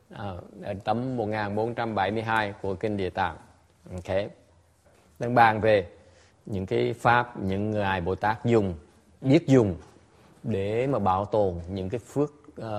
ở tấm 1472 của Kinh Địa Tạng. Ok, đang bàn về những cái pháp những ngài Bồ Tát biết dùng để mà bảo tồn những cái phước,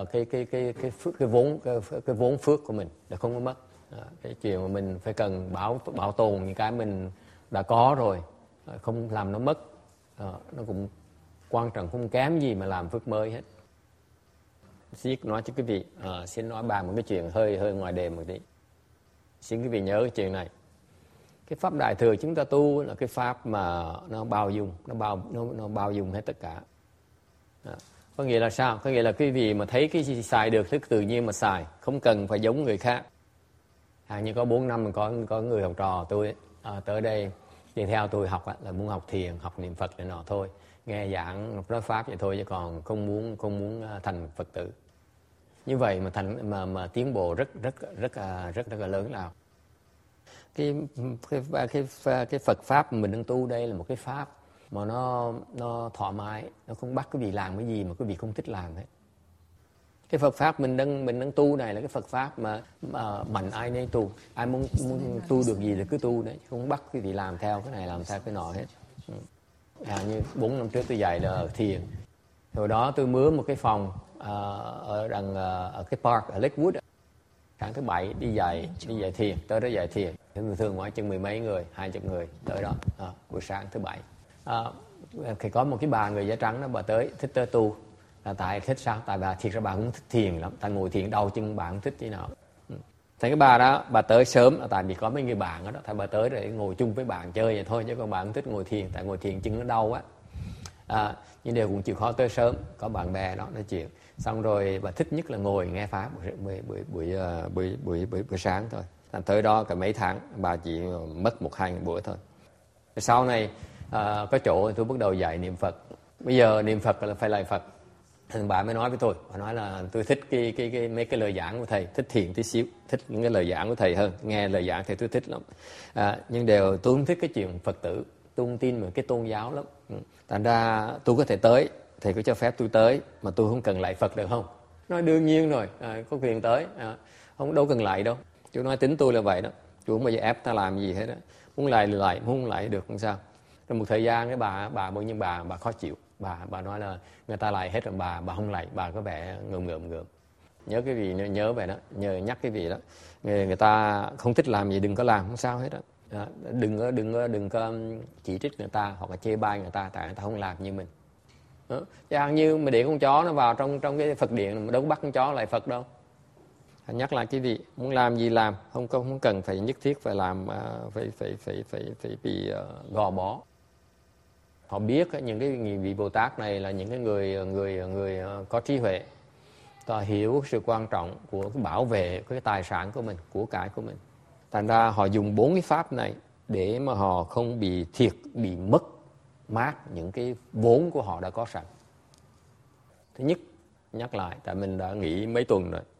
cái vốn phước của mình để không có mất. Cái chuyện mà mình phải cần bảo tồn những cái mình đã có rồi, không làm nó mất, nó cũng quan trọng, không kém gì mà làm phước mới hết. Xin nói cho quý vị, xin nói bàn một cái chuyện hơi ngoài đề một tí. Xin quý vị nhớ cái chuyện này. Cái pháp Đại Thừa chúng ta tu là cái pháp mà nó bao dung, nó bao dung hết tất cả. Có nghĩa là sao? Có nghĩa là quý vị mà thấy cái gì xài được thì tự nhiên mà xài, không cần phải giống người khác. Như có 4 năm có người học trò tôi tới đây đi theo tôi học là muốn học thiền, học niệm Phật này nọ thôi, nghe giảng nói pháp vậy thôi, chứ còn không muốn thành Phật tử. Như vậy mà tiến bộ rất là lớn lao. Cái Phật pháp mình đang tu đây là một cái pháp mà nó thoải mái, nó không bắt quý vị làm cái gì mà quý vị không thích làm hết. Cái Phật pháp mình đang tu này là cái Phật pháp mà mạnh ai nấy tu, ai muốn tu được gì thì cứ tu đấy, không bắt quý vị làm theo cái này làm theo cái nọ hết. Như 4 năm trước tôi dạy là ở thiền, hồi đó tôi mướn một cái phòng ở cái park ở Lakewood. Sáng thứ Bảy đi dạy thiền, tới đó dạy thiền. Thường ngoài chừng 10 mấy người, 20 người tới đó buổi sáng thứ Bảy. Thì có một cái bà người da trắng đó, bà tới thích tới tu. Là tại thích sao? Tại bà thiệt ra bà cũng thích thiền lắm. Tại ngồi thiền đau chân bà không thích thế nào. Thì cái bà đó, bà tới sớm là tại vì có mấy người bạn đó. Tại bà tới để ngồi chung với bạn chơi vậy thôi, chứ còn bà không thích ngồi thiền. Tại ngồi thiền chân nó đau á. Nhưng đều cũng chịu khó tới sớm, có bạn bè đó nói chuyện. Xong rồi bà thích nhất là ngồi nghe pháp buổi sáng thôi. Thành tới đó cả mấy tháng bà chỉ mất 1-2 buổi thôi. Sau này có chỗ tôi bắt đầu dạy niệm Phật. Bây giờ niệm Phật là phải lại Phật. Thì bà mới nói với tôi, bà nói là tôi thích mấy cái lời giảng của thầy, thích thiền tí xíu, thích những cái lời giảng của thầy hơn, nghe lời giảng thì tôi thích lắm. Nhưng tôi không thích cái chuyện Phật tử, tôi không tin vào cái tôn giáo lắm. Thành ra tôi có thể tới, thầy có cho phép tôi tới, mà tôi không cần lại Phật được không? Nói đương nhiên rồi, có quyền tới, không đâu cần lại đâu. Chú nói tính tôi là vậy đó, chú không bao giờ ép ta làm gì hết đó. Muốn lại, muốn lại được không sao. Rồi một thời gian cái bà khó chịu, bà nói là người ta lại hết rồi, bà không lại, bà có vẻ ngượng. Nhớ cái gì nhớ về đó, nhắc cái gì đó. Người ta không thích làm gì đừng có làm, không sao hết đó. Đừng có chỉ trích người ta hoặc là chê bai người ta tại người ta không làm như mình. Chẳng như mà để con chó nó vào trong cái Phật điện mà đâu có bắt con chó lại Phật đâu. Nhắc lại cái gì muốn làm gì làm, không cần phải nhất thiết phải làm, phải bị gò bó. Họ biết những cái vị Bồ Tát này là những cái người có trí huệ, họ hiểu sự quan trọng của cái bảo vệ cái tài sản của mình, của cải của mình. Thành ra họ dùng 4 cái pháp này để mà họ không bị bị mất mát những cái vốn của họ đã có sẵn. Thứ nhất, nhắc lại, tại mình đã nghỉ mấy tuần rồi,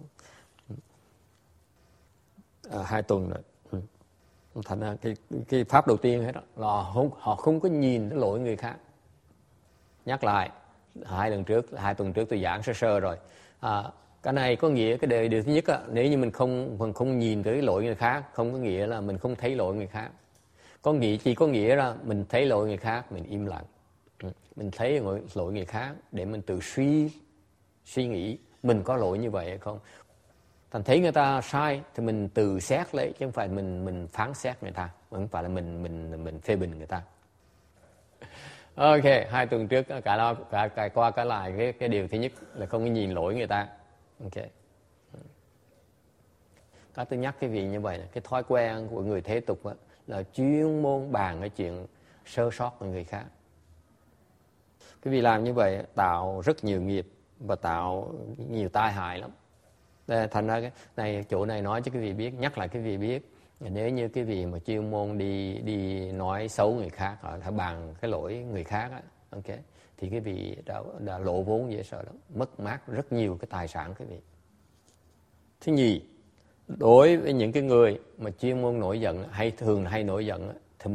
2 tuần rồi. Thành ra cái pháp đầu tiên hết đó là họ không có nhìn cái lỗi người khác. Nhắc lại, 2 tuần trước tôi giảng sơ rồi. Cái này có nghĩa cái điều thứ nhất á, nếu như mình không nhìn tới lỗi người khác, không có nghĩa là mình không thấy lỗi người khác. Chỉ có nghĩa là mình thấy lỗi người khác, mình im lặng. Mình thấy lỗi người khác để mình tự suy nghĩ mình có lỗi như vậy hay không. Thành thấy người ta sai thì mình tự xét lấy, chứ không phải mình phán xét người ta, không phải là mình phê bình người ta. Ok, 2 tuần trước cả qua cả lại cái điều thứ nhất là không có nhìn lỗi người ta. Ok. Các tôi nhắc cái vị như vậy là cái thói quen của người thế tục là chuyên môn bàn cái chuyện sơ sót của người khác. Cái vị làm như vậy tạo rất nhiều nghiệp và tạo nhiều tai hại lắm. Thành ra cái này, chỗ này nói cho cái vị biết, nhắc lại cái vị biết, nếu như cái vị mà chuyên môn đi nói xấu người khác, hay bàn cái lỗi người khác á, ok, thì cái vị đã lộ vốn dễ sợ lắm, mất mát rất nhiều cái tài sản cái vị. Thứ nhì, đối với những cái người mà chuyên môn nổi giận hay nổi giận thì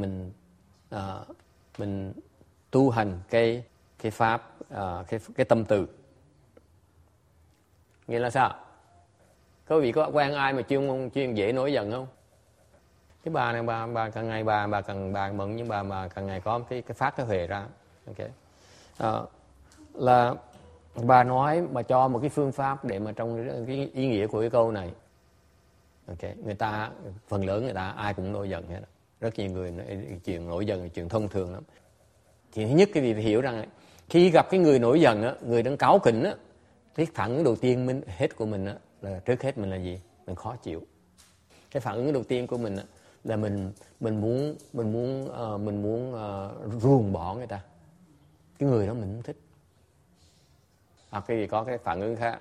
mình tu hành cái pháp cái tâm từ. Nghĩa là sao? Có vị có quen ai mà chuyên dễ nổi giận không? Cái bà này bà càng ngày bà mừng, nhưng bà càng ngày có cái phát cái huệ ra. Ok. Là bà nói, bà cho một cái phương pháp để mà trong cái ý nghĩa của cái câu này. Ok, người ta phần lớn người ta ai cũng nổi giận hết. Rất nhiều người chuyện nổi giận là chuyện thông thường lắm. Thì thứ nhất cái vị phải hiểu rằng khi gặp cái người nổi giận á, người đang cáu kỉnh á, cái phản ứng đầu tiên của mình á, là trước hết mình là gì? Mình khó chịu. Cái phản ứng đầu tiên của mình á, là mình muốn ruồng bỏ người ta. Cái người đó mình không thích. Hoặc cái gì có cái phản ứng khác.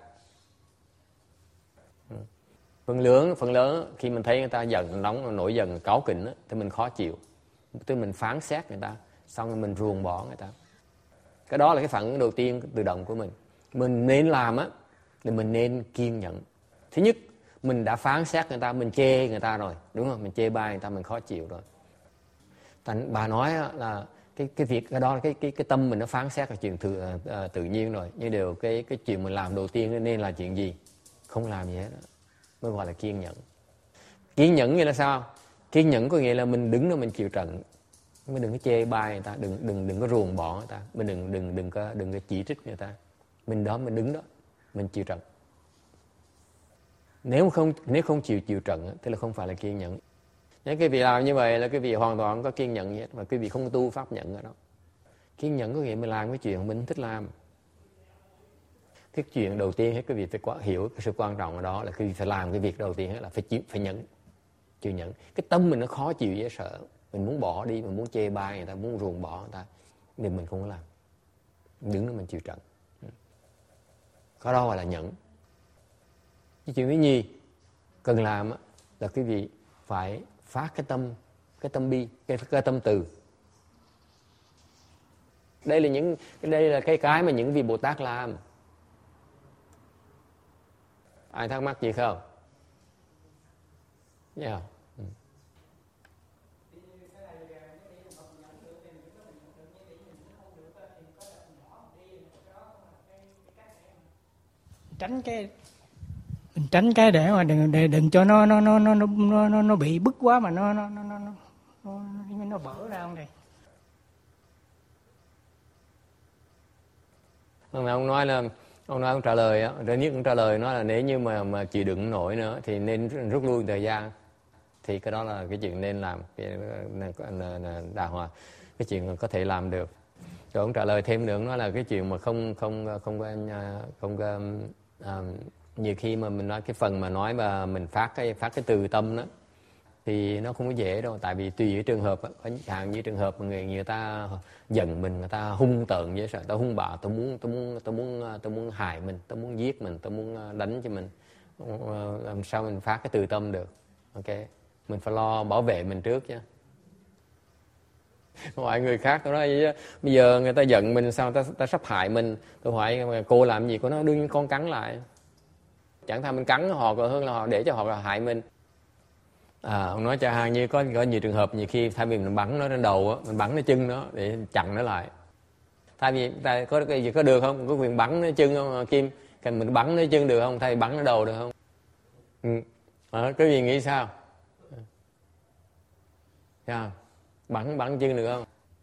Phần lớn khi mình thấy người ta giận nóng, nổi giận, cáu kỉnh á, thì mình khó chịu. Tức mình phán xét người ta, xong rồi mình ruồng bỏ người ta. Cái đó là cái phản ứng đầu tiên tự động của mình. Mình nên làm á, thì mình nên kiên nhẫn. Thứ nhất, mình đã phán xét người ta, mình chê người ta rồi, đúng không? Mình chê bai người ta, mình khó chịu rồi. Bà nói là cái việc cái đó, cái tâm mình nó phán xét là chuyện tự nhiên rồi. Nhưng điều cái chuyện mình làm đầu tiên nên là chuyện gì? Không làm gì hết đó. Mới gọi là kiên nhẫn. Kiên nhẫn nghĩa là sao? Kiên nhẫn có nghĩa là mình đứng đó mình chịu trận. Mình đừng có chê bai người ta, đừng có ruồng bỏ người ta, mình đừng có chỉ trích người ta. Mình đứng đó, mình chịu trận. Nếu không chịu trận thì là không phải là kiên nhẫn. Nếu cái vị làm như vậy là cái vị hoàn toàn không có kiên nhẫn gì hết, và cái vị không tu pháp nhẫn ở đó. Kiên nhẫn có nghĩa mình làm cái chuyện mình thích làm. Cái chuyện đầu tiên hết cái vị phải hiểu cái sự quan trọng ở đó là cái vị phải làm cái việc đầu tiên hết là phải nhẫn, chịu nhẫn. Cái tâm mình nó khó chịu dễ sợ, mình muốn bỏ đi, mình muốn chê bai người ta, muốn ruồng bỏ người ta, thì mình không có làm. Đứng đó mình chịu trận. Có đó gọi là nhẫn. Cái chuyện thứ nhì cần làm là cái vị phải phát cái tâm bi, cái tâm từ. Đây là cái mà những vị Bồ Tát làm. Ai thắc mắc gì không? Yeah. Mình tránh cái để mà đừng cho nó bị bức quá mà nó vỡ ra không đây. Ông trả lời á, thứ nhất ông trả lời nói là nếu như mà chịu đựng nổi nữa thì nên rút lui thời gian. Thì cái đó là cái chuyện nên làm, đàng hoàng, cái chuyện có thể làm được. Rồi ông trả lời thêm nữa, nói là cái chuyện mà không nhiều khi mà mình nói cái phần mà nói mà mình phát cái từ tâm đó thì nó không có dễ đâu, tại vì tùy cái trường hợp á, có hàng như trường hợp mà người ta giận mình, người ta hung tợn dễ sợ, ta hung bạo, tôi muốn hại mình, tôi muốn giết mình, tôi muốn đánh cho mình, làm sao mình phát cái từ tâm được? Ok, mình phải lo bảo vệ mình trước chứ. Mọi người khác tôi nói vậy, bây giờ người ta giận mình sao, ta sắp hại mình, tôi hỏi cô làm gì, cô nói đương nhiên con cắn lại. Chẳng thà mình cắn họ còn hơn là họ để cho họ hại mình. Ông nói cho hàng như có nhiều trường hợp, nhiều khi thay vì mình bắn nó trên đầu á, mình bắn nó chân nó để chặn nó lại. Thay vì có cái gì có được không? Có quyền bắn nó chân không Kim? Mình bắn nó chân được không? Thay vì bắn nó đầu được không? Cái gì nghĩ sao? Sao? Bắn chân được không?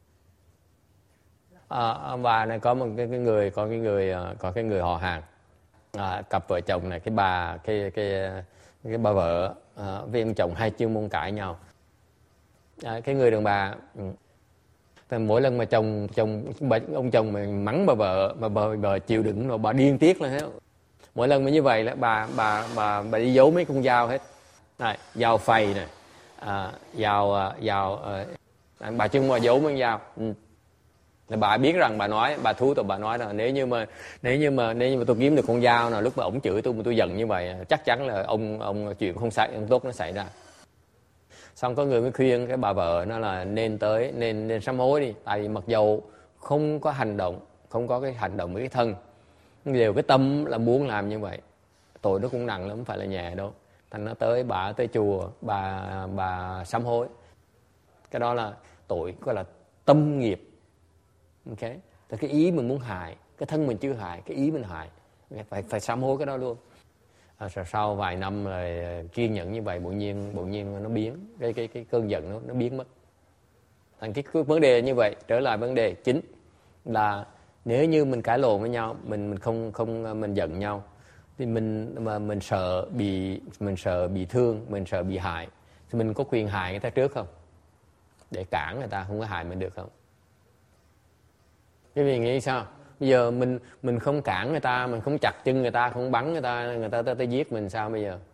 Ông bà này có một cái người họ hàng, cặp vợ chồng này, cái bà vợ với ông chồng hai chuyên môn cãi nhau. Cái người đàn bà mỗi lần mà ông chồng mà mắng bà vợ mà bà vợ chịu đựng rồi bà điên tiết lên hết. Mỗi lần mà như vậy là bà đi giấu mấy con dao hết. Này, dao phầy này, dao bà chưng mà giấu mấy con dao. Bà biết rằng bà nói là nếu như mà tôi kiếm được con dao nào lúc mà ổng chửi tôi mà tôi giận như vậy, chắc chắn là ông chuyện không tốt nó xảy ra. Xong có người mới khuyên cái bà vợ nó là nên sám hối đi, tại vì mặc dầu không có cái hành động với cái thân, đều cái tâm là muốn làm như vậy, tội nó cũng nặng lắm, không phải là nhẹ đâu. Thành nó tới chùa bà sám hối. Cái đó là tội gọi là tâm nghiệp. Ok, cái ý mình muốn hại, cái thân mình chưa hại, cái ý mình hại, phải sám hối cái đó luôn. Sau vài năm rồi kiên nhẫn như vậy, bỗng nhiên nó biến, cái cơn giận nó biến mất. Thành cái vấn đề như vậy, trở lại vấn đề chính là nếu như mình cãi lộn với nhau, mình không mình giận nhau, thì mình sợ bị thương, mình sợ bị hại, thì mình có quyền hại người ta trước không? Để cản người ta không có hại mình được không? Cái vị nghĩ sao? Bây giờ mình không cản người ta, mình không chặt chân người ta, không bắn người ta tới giết mình, sao bây giờ?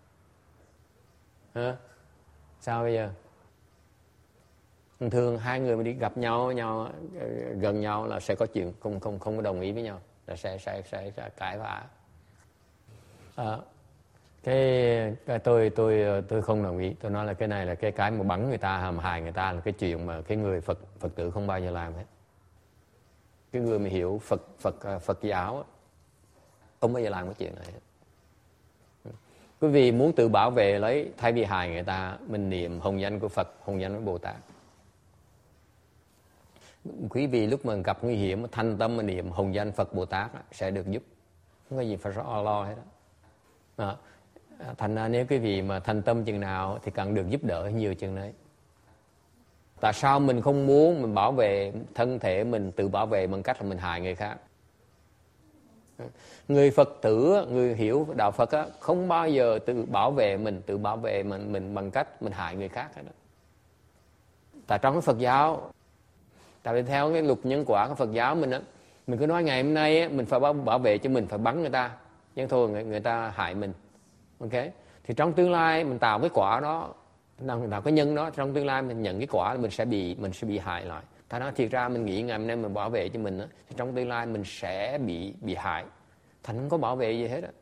Hả? Sao bây giờ? Thường hai người mà đi gặp nhau gần nhau là sẽ có chuyện không có đồng ý với nhau, là sẽ cãi vã. Cái tôi không đồng ý. Tôi nói là cái này là cái mà bắn người ta, hãm hại người ta là cái chuyện mà cái người Phật tử không bao giờ làm hết. Cái người mà hiểu Phật giáo không bao giờ làm cái chuyện này hết. Quý vị muốn tự bảo vệ lấy, thay vì hại người ta, mình niệm hồng danh của Phật, hồng danh của Bồ Tát. Quý vị lúc mà gặp nguy hiểm, thanh tâm mà niệm hồng danh Phật Bồ Tát sẽ được giúp. Không có gì phải lo hết đó. Thành ra nếu quý vị mà thanh tâm chừng nào thì cần được giúp đỡ nhiều chừng đấy. Tại sao mình không muốn mình bảo vệ thân thể mình, tự bảo vệ bằng cách là mình hại người khác? Người Phật tử, người hiểu đạo Phật á, không bao giờ tự bảo vệ mình bằng cách mình hại người khác hết đó. Tại trong cái Phật giáo, tại vì theo cái luật nhân quả của Phật giáo mình á, mình cứ nói ngày hôm nay á, mình phải bảo vệ cho mình, phải bắn người ta, nhưng thôi người ta hại mình. Ok? Thì trong tương lai mình tạo cái quả đó, tạo cái nhân đó, trong tương lai mình nhận cái quả, mình sẽ bị hại lại. Thật ra thiệt ra mình nghĩ ngày hôm nay mình bảo vệ cho mình á, thì trong tương lai mình sẽ bị hại. Thành không có bảo vệ gì hết á.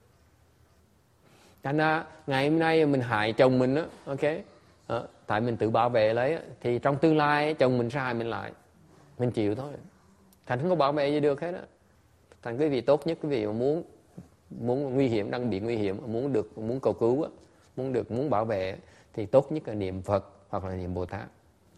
Thành ra ngày hôm nay mình hại chồng mình á, ok? Tại mình tự bảo vệ lấy á, thì trong tương lai chồng mình sẽ hại mình lại, mình chịu thôi. Thành không có bảo vệ gì được hết á. Thành cái vị tốt nhất, cái vị mà muốn nguy hiểm, đang bị nguy hiểm, muốn cầu cứu á, muốn bảo vệ thì tốt nhất là niệm Phật hoặc là niệm Bồ Tát.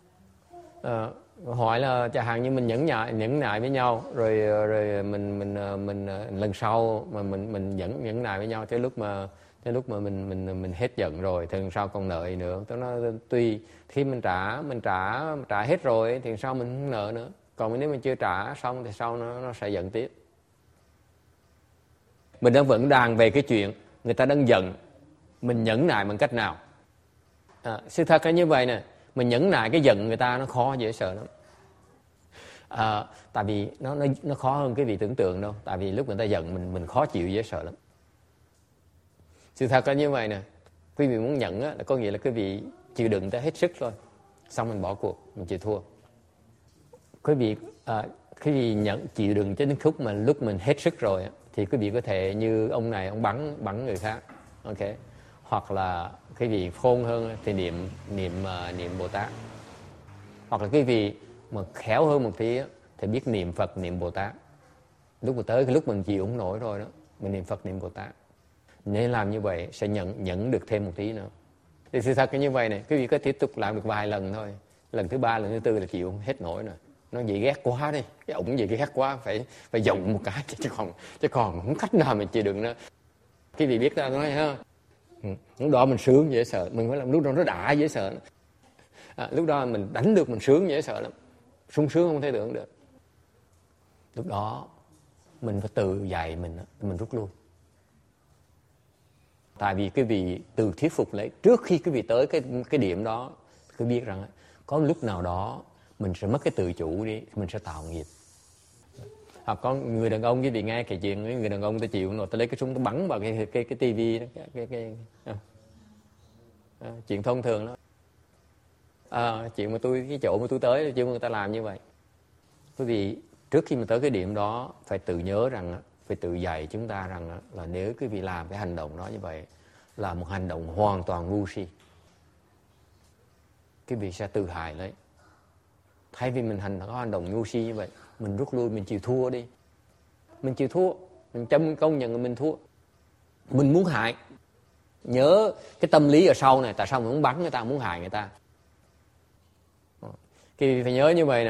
Hỏi là chẳng hạn như mình nhẫn nại với nhau, rồi mình lần sau mà mình nhẫn nại với nhau, tới lúc mà mình hết giận rồi thì lần sau còn nợ gì nữa. Tôi nói tùy, khi mình trả hết rồi thì sau mình không nợ nữa. Còn nếu mình chưa trả xong thì sau nó sẽ giận tiếp. Mình vẫn đang về cái chuyện người ta đang giận, mình nhẫn nại bằng cách nào? Sự thật là như vậy nè, mình nhẫn nại cái giận người ta nó khó, dễ sợ lắm. Tại vì nó khó hơn cái vị tưởng tượng đâu. Tại vì lúc người ta giận mình khó chịu, dễ sợ lắm. Sự thật là như vậy nè, quý vị muốn nhận á, là có nghĩa là quý vị chịu đựng tới hết sức thôi, xong mình bỏ cuộc, mình chịu thua. Quý vị chịu đựng cho đến khúc mà lúc mình hết sức rồi á, thì quý vị có thể như ông này, ông bắn người khác, ok? Hoặc là quý vị khôn hơn thì niệm Bồ Tát. Hoặc là quý vị mà khéo hơn một tí á, thì biết niệm Phật, niệm Bồ Tát. Lúc mà tới cái lúc mình chịu không nổi rồi đó, mình niệm Phật, niệm Bồ Tát. Nên làm như vậy sẽ nhẫn được thêm một tí nữa. Thì sự thật là như vậy này, quý vị có tiếp tục làm được vài lần thôi. Lần thứ 3, lần thứ 4 là chịu không hết nổi rồi. Nó vậy ghét quá đi, cái ổng vậy ghét quá, phải giọng một cái chứ còn không cách nào mình chịu đựng nữa. Quý vị biết ra nói ha. Lúc đó mình sướng dễ sợ, mình phải làm lúc đó nó đã dễ sợ. Lúc đó mình đánh được mình sướng dễ sợ lắm, sung sướng không thể tưởng được. Lúc đó mình phải tự dạy mình rút lui. Tại vì cái vị từ thuyết phục lấy, trước khi cái vị tới cái điểm đó, cứ biết rằng có lúc nào đó mình sẽ mất cái tự chủ đi, mình sẽ tạo nghiệp. Hoặc có người đàn ông, cái vị nghe kể chuyện người đàn ông tôi chịu rồi, tôi lấy cái súng tôi bắn vào cái tivi đó, chuyện thông thường đó. Chuyện mà cái chỗ mà tôi tới, chứ người ta làm như vậy. Bởi vì trước khi mà tới cái điểm đó, phải tự nhớ rằng, phải tự dạy chúng ta rằng là nếu quý vị làm cái hành động đó như vậy là một hành động hoàn toàn ngu si, quý vị sẽ tự hại lấy. Thay vì mình có hành động ngu si như vậy, mình rút lui, mình chịu thua đi. Mình chịu thua, mình công nhận là mình thua. Mình muốn hại, nhớ cái tâm lý ở sau này, tại sao mình muốn bắn người ta, muốn hại người ta. Thì phải nhớ như vậy nè,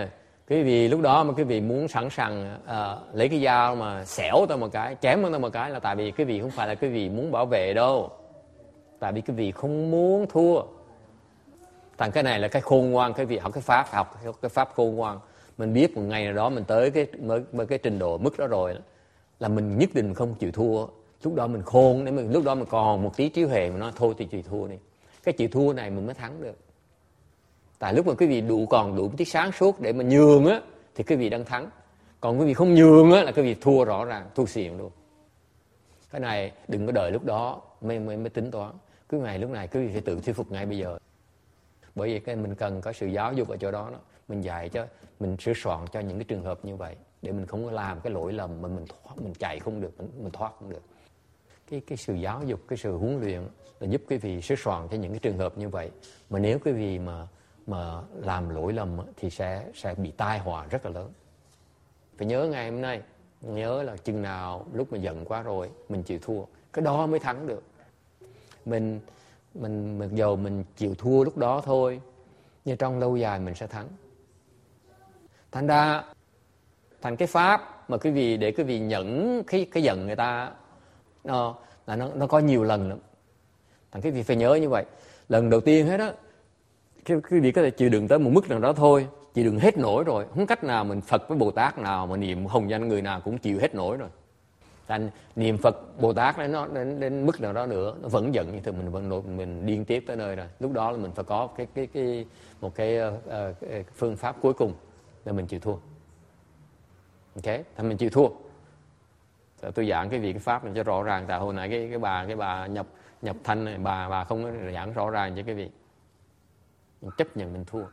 Quý vị lúc đó mà quý vị muốn sẵn sàng lấy cái dao mà xẻo tôi một cái, chém tôi một cái, là tại vì quý vị không phải là quý vị muốn bảo vệ đâu. Tại vì quý vị không muốn thua. Thành cái này là cái khôn ngoan, quý vị học cái pháp khôn ngoan. Mình biết một ngày nào đó mình tới cái trình độ mức đó rồi, là mình nhất định không chịu thua. Lúc đó mình khôn, lúc đó mình còn một tí trí huệ, mình nói thôi thì chịu thua đi. Cái chịu thua này mình mới thắng được. Tại lúc mà quý vị còn đủ tí sáng suốt để mà nhường á, thì quý vị đang thắng. Còn quý vị không nhường á, là quý vị thua rõ ràng, thua xỉn luôn. Cái này đừng có đợi lúc đó mới tính toán. Lúc này quý vị phải tự thuyết phục ngay bây giờ. Bởi vì cái mình cần có sự giáo dục ở chỗ đó. Mình dạy cho, mình sửa soạn cho những cái trường hợp như vậy, để mình không có làm cái lỗi lầm mà mình chạy không được, mình thoát không được. Cái sự giáo dục, cái sự huấn luyện là giúp quý vị sửa soạn cho những cái trường hợp như vậy. Mà nếu quý vị mà làm lỗi lầm thì sẽ bị tai họa rất là lớn. Phải nhớ ngày hôm nay, nhớ là chừng nào lúc mà giận quá rồi mình chịu thua, cái đó mới thắng được. Mình mặc dầu mình chịu thua lúc đó thôi, nhưng trong lâu dài mình sẽ thắng. Thành ra thành cái pháp mà quý vị để quý vị nhẫn cái giận người ta nó có nhiều lần lắm. Thành quý vị phải nhớ như vậy. Lần đầu tiên hết á, quý vị có thể chịu đựng tới một mức nào đó thôi, chịu đựng hết nổi rồi, không cách nào mình Phật với Bồ Tát nào mà niệm hồng danh người nào cũng chịu hết nổi rồi. Thành niệm Phật Bồ Tát nó đến mức nào đó nữa, nó vẫn giận như thế, mình điên tiếp tới nơi rồi. Lúc đó là mình phải có một cái phương pháp cuối cùng để mình chịu thua. Ok, thì mình chịu thua. Tôi giảng cái pháp này cho rõ ràng. Tại hồi nãy cái bà nhập thanh này, bà không có giảng rõ ràng cho cái vị. Mình chấp nhận mình thua.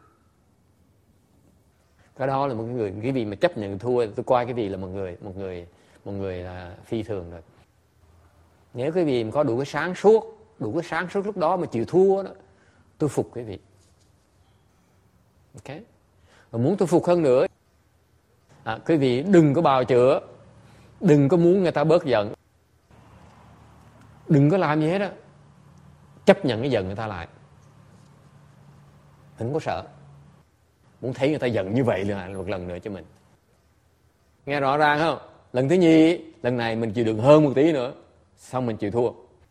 Cái đó là một người, cái vị mà chấp nhận thua, tôi coi cái vị là một người là phi thường rồi. Nếu cái vị mà có đủ cái sáng suốt lúc đó mà chịu thua đó, tôi phục cái vị. Ok. Và muốn tôi phục hơn nữa, quý vị đừng có bào chữa, đừng có muốn người ta bớt giận, đừng có làm gì hết á, chấp nhận cái giận người ta lại, đừng có sợ. Muốn thấy người ta giận như vậy là một lần nữa cho mình. Nghe rõ ràng không? Lần thứ nhì, lần này mình chịu đựng hơn một tí nữa, xong mình chịu thua.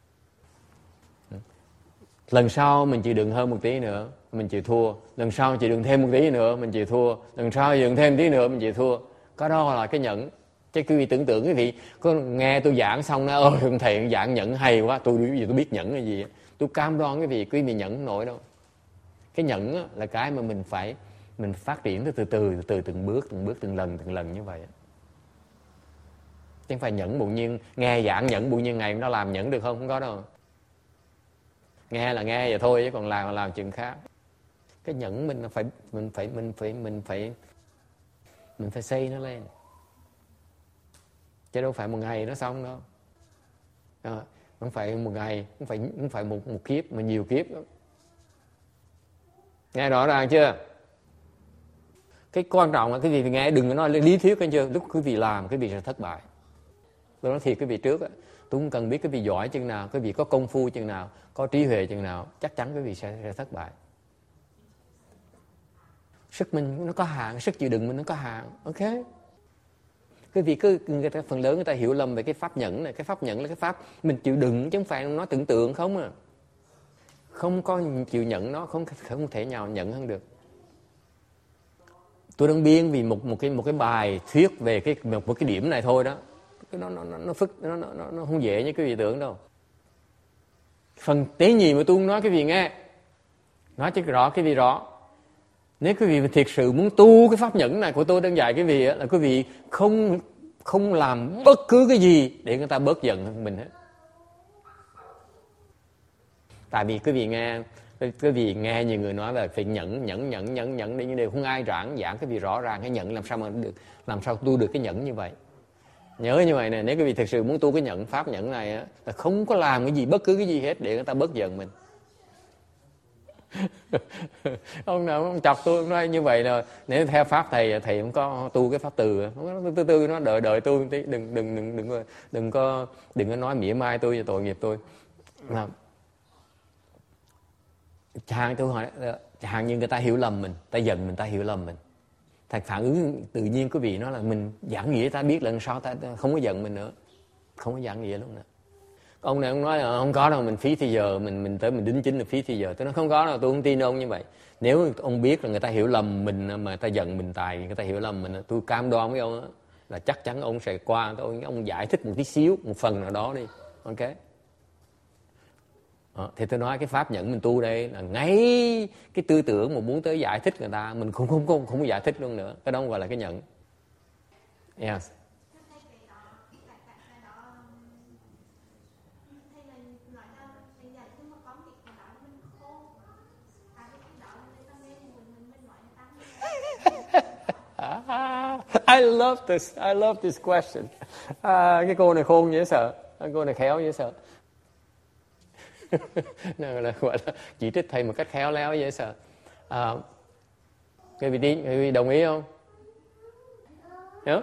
Lần sau mình chịu đựng hơn một tí nữa, mình chịu thua. Lần sau chịu đựng thêm một tí nữa, mình chịu thua. Lần sau chịu đựng thêm một tí nữa, mình chịu thua. Cái đó là cái nhẫn. Chứ quý vị tưởng tượng quý vị có nghe tôi giảng xong nó ôi thầy giảng nhẫn hay quá, tôi biết nhẫn là gì. Tôi cam đoan quý vị nhẫn không nổi đâu. Cái nhẫn là cái mà mình phát triển từ từ từng bước từng lần như vậy. Chứ không phải nhẫn bỗng nhiên nghe giảng nhẫn bỗng nhiên ngày nó làm nhẫn được không có đâu. Nghe là nghe vậy thôi, chứ còn làm chuyện khác. Cái nhẫn mình phải xây nó lên, chứ đâu phải một ngày nó xong đâu. Không phải một ngày, không phải một kiếp mà nhiều kiếp đó. Nghe rõ ràng chưa? Cái quan trọng là cái gì thì nghe, đừng có nói lý thuyết nghe chưa. Lúc quý vị làm cái vị sẽ thất bại. Tôi nói thiệt quý vị trước á, tôi không cần biết cái vị giỏi chừng nào, cái vị có công phu chừng nào, có trí huệ chừng nào, chắc chắn cái vị sẽ thất bại. Sức mình nó có hạn, sức chịu đựng mình nó có hạn. Ok. Cái vị phần lớn người ta hiểu lầm về cái pháp nhẫn này. Cái pháp nhẫn là cái pháp mình chịu đựng, chứ không phải nó tưởng tượng không à. Không có chịu nhận nó, không thể nào nhận hơn được. Tôi đang biên vì một cái bài thuyết về một cái điểm này thôi đó. Nó không dễ như quý vị tưởng đâu. Phần tế nhị mà tôi không nói quý vị nghe, nói cho rõ quý vị rõ. Nếu quý vị thiệt sự muốn tu cái pháp nhẫn này của tôi đang dạy quý vị là quý vị không làm bất cứ cái gì để người ta bớt giận hơn mình hết. Tại vì quý vị nghe nhiều người nói là phải nhẫn đi, nhưng đều không ai giảng cái gì rõ ràng cái nhẫn làm sao tu được cái nhẫn như vậy. Nhớ như vậy nè, nếu quý vị thực sự muốn tu cái pháp nhẫn này á, là không có làm cái gì bất cứ cái gì hết để người ta bớt giận mình. Ông nào ông chọc tôi nói như vậy là nếu theo pháp thầy không có tu cái pháp từ, từ nó đợi tôi một tí, đừng có nói mỉa mai tôi và tội nghiệp tôi. Tôi hỏi, chẳng như người ta hiểu lầm mình, ta giận mình, ta hiểu lầm mình. Thành phản ứng tự nhiên quý vị nó là mình giảng nghĩa ta biết, lần sau ta không có giận mình nữa, không có giảng nghĩa luôn nữa. Ông này ông nói là không có đâu, mình phí thì giờ, mình tới mình đính chính là phí thì giờ. Tôi nói không có đâu, tôi không tin ông như vậy. Nếu ông biết là người ta hiểu lầm mình mà người ta giận mình tài, người ta hiểu lầm mình, tôi cam đoan với ông đó, là chắc chắn ông sẽ qua, ông giải thích một tí xíu, một phần nào đó đi, ok? Đó, thì tôi nói cái pháp nhẫn mình tu đây là ngay cái tư tưởng mà muốn tới giải thích người ta, mình không giải thích luôn nữa, cái đó gọi là cái nhẫn. Yes. I love this question. Cái cô này khôn dễ sợ, cô này khéo dễ sợ. Gọi là chỉ trích thầy một cách khéo léo dễ sợ. Quý vị đồng ý không? Nhớ?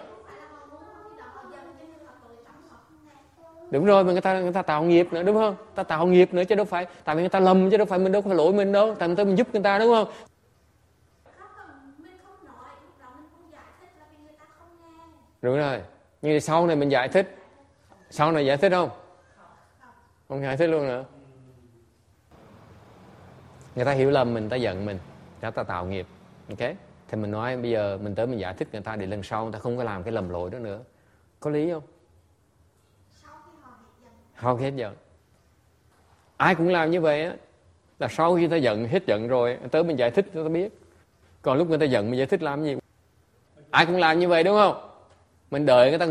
Đúng rồi, mà người ta tạo nghiệp nữa, đúng không? Ta tạo nghiệp nữa chứ đâu phải, tại vì người ta lầm chứ đâu phải mình, đâu phải lỗi mình đâu, tại mình giúp người ta, đúng không? Đúng rồi, nhưng sau này mình giải thích. Sau này giải thích không? Không giải thích luôn nữa. Người ta hiểu lầm mình, ta giận mình, ta tạo nghiệp, ok? Thì mình nói bây giờ mình tới mình giải thích người ta để lần sau người ta không có làm cái lầm lỗi đó nữa. Có lý không? Sau khi hết giận. Ai cũng làm như vậy á, là sau khi ta giận, hết giận rồi, tới mình giải thích cho ta biết. Còn lúc người ta giận mình giải thích làm gì? Ai cũng làm như vậy đúng không? Mình đợi người ta.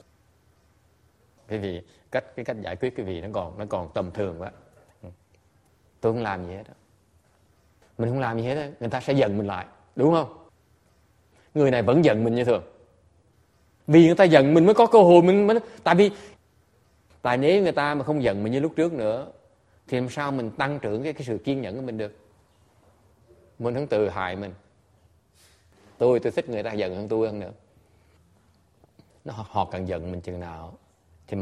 Cái vì cái cách giải quyết cái vì nó còn tầm thường quá. Tôi không làm gì hết đó. Mình không làm gì hết đó, người ta sẽ giận mình lại, đúng không? Người này vẫn giận mình như thường. Vì người ta giận mình mới có cơ hội mình tại nếu người ta mà không giận mình như lúc trước nữa thì làm sao mình tăng trưởng cái sự kiên nhẫn của mình được? Mình không tự hại mình. Tôi thích người ta giận hơn tôi hơn nữa. Họ càng giận mình chừng nào thì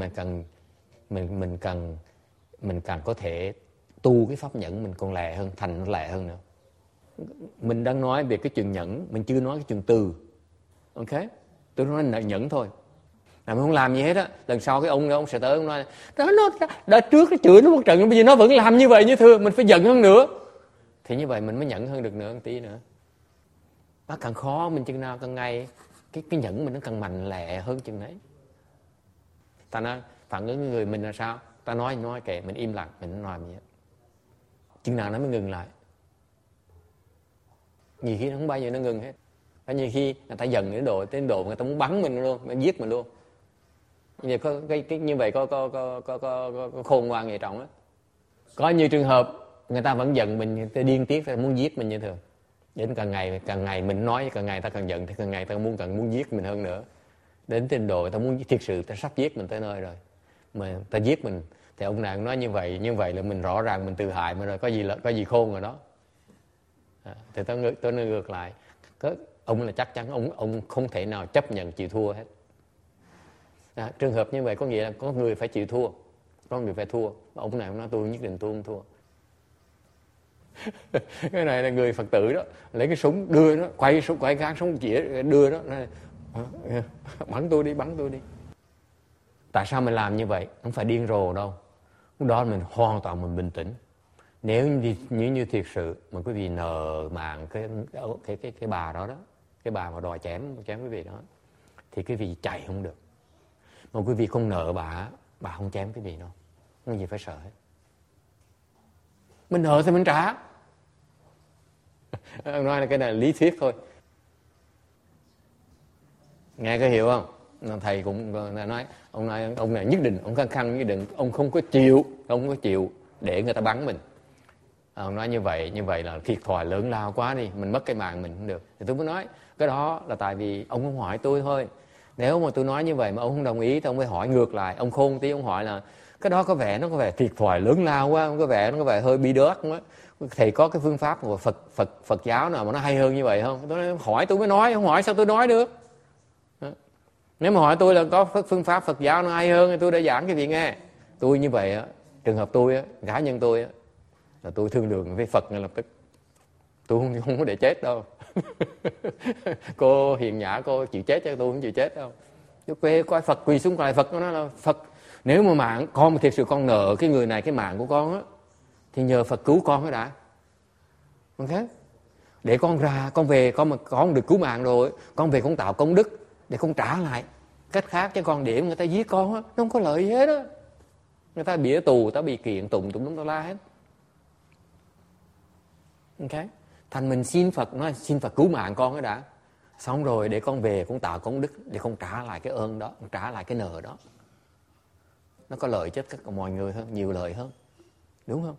mình càng có thể tu cái pháp nhẫn mình còn lẹ hơn, thành nó lẹ hơn nữa. Mình đang nói về cái chừng nhẫn, mình chưa nói cái chừng từ, ok? Tôi nói là nhẫn thôi. Mình không làm gì hết á, lần sau cái ông sẽ tới, ông nói đó trước cái chửi nó một trận, bây giờ nó vẫn làm như vậy như thường, mình phải giận hơn nữa. Thì như vậy mình mới nhẫn hơn được nữa một tí nữa. Nó càng khó, mình chừng nào càng ngày cái nhẫn mình nó càng mạnh lẹ hơn chừng đấy. Ta nói phản ứng người mình là sao? Ta nói kệ, mình im lặng, mình không làm gì hết. Chừng nào nó mới ngừng lại. Nhiều khi nó không bao giờ nó ngừng hết. Và nhiều khi người ta giận đến độ người ta muốn bắn mình luôn, muốn giết mình luôn. Như vậy có khôn ngoan nghệ trọng đó. Có nhiều trường hợp người ta vẫn giận mình, người ta điên tiết, người ta muốn giết mình như thường. Đến càng ngày mình nói càng ngày ta càng giận, thì càng ngày ta càng muốn giết mình hơn nữa. Đến trình độ ta muốn thiệt sự ta sắp giết mình tới nơi rồi. Mà ta giết mình thì ông này nói như vậy là mình rõ ràng mình tự hại mình rồi, có gì khôn rồi đó. Thì tôi nói ngược lại, ông là chắc chắn ông không thể nào chấp nhận chịu thua hết. Trường hợp như vậy có nghĩa là có người phải chịu thua, có người phải thua. Ông này ông nói tôi nhất định tôi không thua. Cái này là người Phật tử đó, lấy cái súng đưa nó, quay gác súng chĩa đưa nó, bắn tôi đi. Tại sao mình làm như vậy? Không phải điên rồ đâu. Lúc đó mình hoàn toàn mình bình tĩnh. Nếu như thiệt sự mà quý vị nợ mạng cái bà đó, cái bà mà đòi chém quý vị đó, thì quý vị chạy không được. Mà quý vị không nợ bà không chém quý vị đâu, không gì phải sợ hết. Mình nợ thì mình trả. Ông nói là cái này là lý thuyết thôi. Nghe có hiểu không? Thầy cũng nói, ông này nhất định, ông khăng nhất định, ông không có chịu để người ta bắn mình. Ông nói như vậy là thiệt thòi lớn lao quá đi, mình mất cái mạng mình không được. Thì tôi mới nói, cái đó là tại vì ông không hỏi tôi thôi. Nếu mà tôi nói như vậy mà ông không đồng ý thì ông phải hỏi ngược lại. Ông khôn tí, ông hỏi là cái đó có vẻ thiệt thòi lớn lao quá, nó có vẻ hơi bi đớt quá. Thầy có cái phương pháp của Phật giáo nào mà nó hay hơn như vậy không? Tôi nói, hỏi tôi mới nói, không hỏi sao tôi nói được. Nếu mà hỏi tôi là có phương pháp Phật giáo nó hay hơn thì tôi đã giảng cái gì nghe. Tôi như vậy á, trường hợp tôi á, cá nhân tôi á, là tôi thương lượng với Phật ngay lập tức. Tôi không có để chết đâu. Cô hiền nhã, cô chịu chết chứ tôi không chịu chết đâu. Tôi quê coi Phật quỳ xuống lại Phật, nó nói là Phật, nếu mà mạng con mà thiệt sự con nợ cái người này cái mạng của con á, thì nhờ Phật cứu con cái đã. Ok, để con ra, con về, con được cứu mạng rồi, con về con tạo công đức để con trả lại. Cách khác chứ con để người ta giết con á, nó không có lợi gì hết á. Người ta bị ở tù, người ta bị kiện tụng tùm lum la hết. Ok, thành mình xin Phật, nói xin Phật cứu mạng con cái đã. Xong rồi để con về con tạo công đức để con trả lại cái ơn đó, con trả lại cái nợ đó. Nó có lợi cho tất cả mọi người hơn, nhiều lợi hơn, đúng không?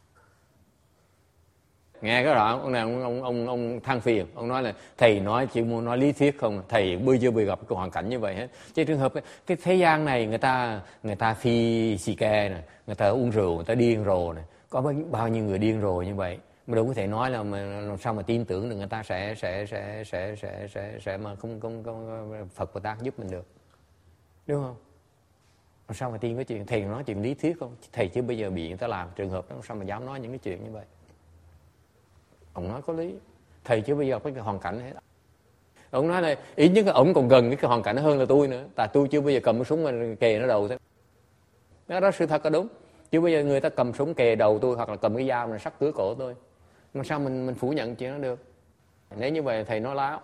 Nghe cái rõ ông than phiền, ông nói là thầy nói chỉ muốn nói lý thuyết không, thầy bây giờ gặp cái hoàn cảnh như vậy hết. Chứ trường hợp cái thế gian này người ta phi xì ke này, người ta uống rượu, người ta điên rồ này, có bao nhiêu người điên rồ như vậy mà đâu có thể nói là mà làm sao mà tin tưởng được người ta sẽ mà không Phật Bồ Tát giúp mình được, đúng không? Làm sao mà tin cái chuyện thầy nói chuyện lý thuyết không? Thầy chứ bây giờ bị người ta làm trường hợp đó, làm sao mà dám nói những cái chuyện như vậy? Ông nói có lý, thầy chứ bây giờ có cái hoàn cảnh hết. Ông nói là ít nhất là ông còn gần cái hoàn cảnh hơn là tôi nữa, tại tôi chưa bây giờ cầm cái súng mà kề nó đầu thế. Đó sự thật là đúng. Chứ bây giờ người ta cầm súng kề đầu tôi hoặc là cầm cái dao mà sắt cửa cổ tôi, mà sao mình phủ nhận chuyện đó được? Nếu như vậy thầy nói láo.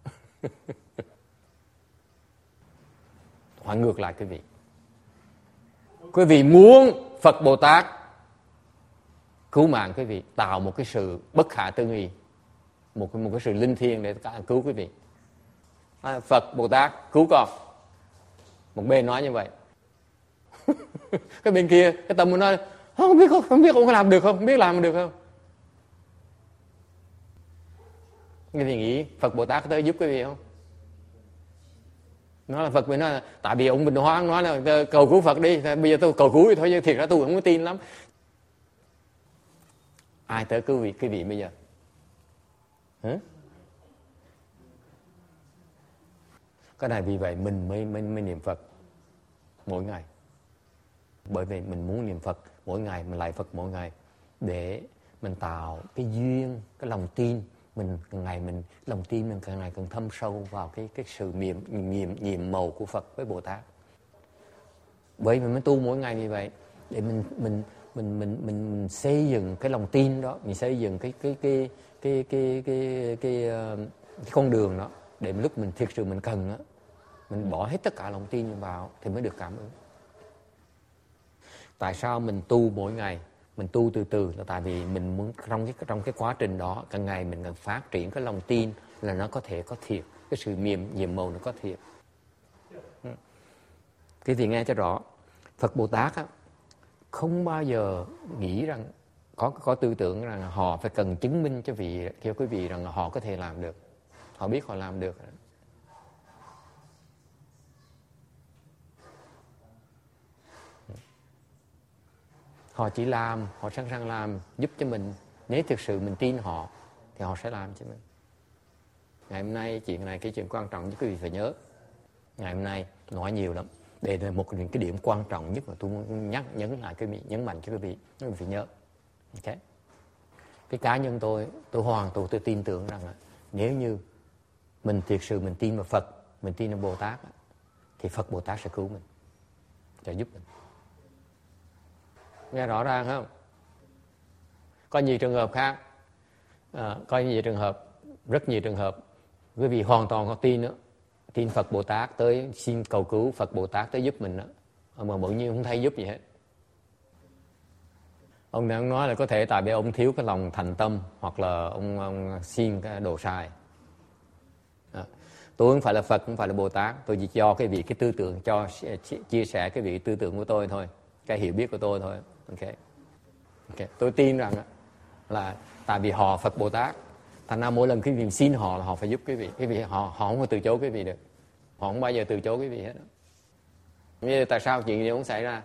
Hỏi ngược lại quý vị muốn Phật Bồ Tát cứu mạng quý vị, tạo một cái sự bất khả tư nghị, một cái sự linh thiêng để cứu quý vị. Phật Bồ Tát cứu con, một bên nói như vậy. Cái bên kia cái tâm muốn nói không biết con có làm được không, không biết làm được không. Quý vị nghĩ Phật Bồ Tát có tới giúp quý vị không? Nó là Phật nói là tại vì ông Bình Hoa nói là cầu cứu Phật đi, bây giờ tôi cầu cứu thì thôi, chứ thiệt ra tôi không có tin lắm. Ai tới cứu quý vị bây giờ? Hả? Cái này vì vậy mình mới niệm Phật mỗi ngày. Bởi vì mình muốn niệm Phật mỗi ngày, mình lạy Phật mỗi ngày để mình tạo cái duyên, cái lòng tin. Lòng tin mình càng ngày càng thâm sâu vào cái sự nhiệm màu của Phật với Bồ Tát. Bởi vì mình tu mỗi ngày như vậy để mình xây dựng cái lòng tin đó, mình xây dựng cái con đường đó để lúc mình thực sự mình cần đó, mình bỏ hết tất cả lòng tin vào thì mới được cảm ứng. Tại sao mình tu mỗi ngày, mình tu từ từ là tại vì mình muốn trong cái quá trình đó càng ngày mình cần phát triển cái lòng tin là nó có thể có thiệt, cái sự nhiệm màu nó có thiệt. Quý vị nghe cho rõ, Phật Bồ Tát á, không bao giờ nghĩ rằng có tư tưởng rằng họ phải cần chứng minh cho quý vị rằng họ có thể làm được. Họ biết họ làm được. Họ chỉ làm, họ sẵn sàng làm giúp cho mình. Nếu thực sự mình tin họ thì họ sẽ làm cho mình. Ngày hôm nay chuyện này cái chuyện quan trọng nhất quý vị phải nhớ. Ngày hôm nay nói nhiều lắm. Đây là một cái điểm quan trọng nhất mà tôi muốn nhấn mạnh cho quý vị phải nhớ. Okay. Cái cá nhân tôi hoàn toàn tôi tin tưởng rằng là nếu như mình thực sự mình tin vào Phật, mình tin vào Bồ Tát thì Phật Bồ Tát sẽ cứu mình, sẽ giúp mình. Nghe rõ ràng không? Có nhiều trường hợp khác, rất nhiều trường hợp quý vị hoàn toàn có tin nữa, tin Phật Bồ Tát tới xin cầu cứu Phật Bồ Tát tới giúp mình đó, mà bỗng nhiên không thấy giúp gì hết. Ông đang nói là có thể tại vì ông thiếu cái lòng thành tâm, hoặc là ông xin cái đồ sai. Tôi không phải là Phật, không phải là Bồ Tát, tôi chỉ cho cái tư tưởng, chia sẻ cái tư tưởng của tôi thôi, cái hiểu biết của tôi thôi. Okay. Tôi tin rằng là tại vì họ Phật Bồ Tát, thành ra mỗi lần quý vị xin họ là họ phải giúp quý vị họ không có từ chối quý vị được, họ không bao giờ từ chối quý vị hết. Như tại sao chuyện gì cũng xảy ra?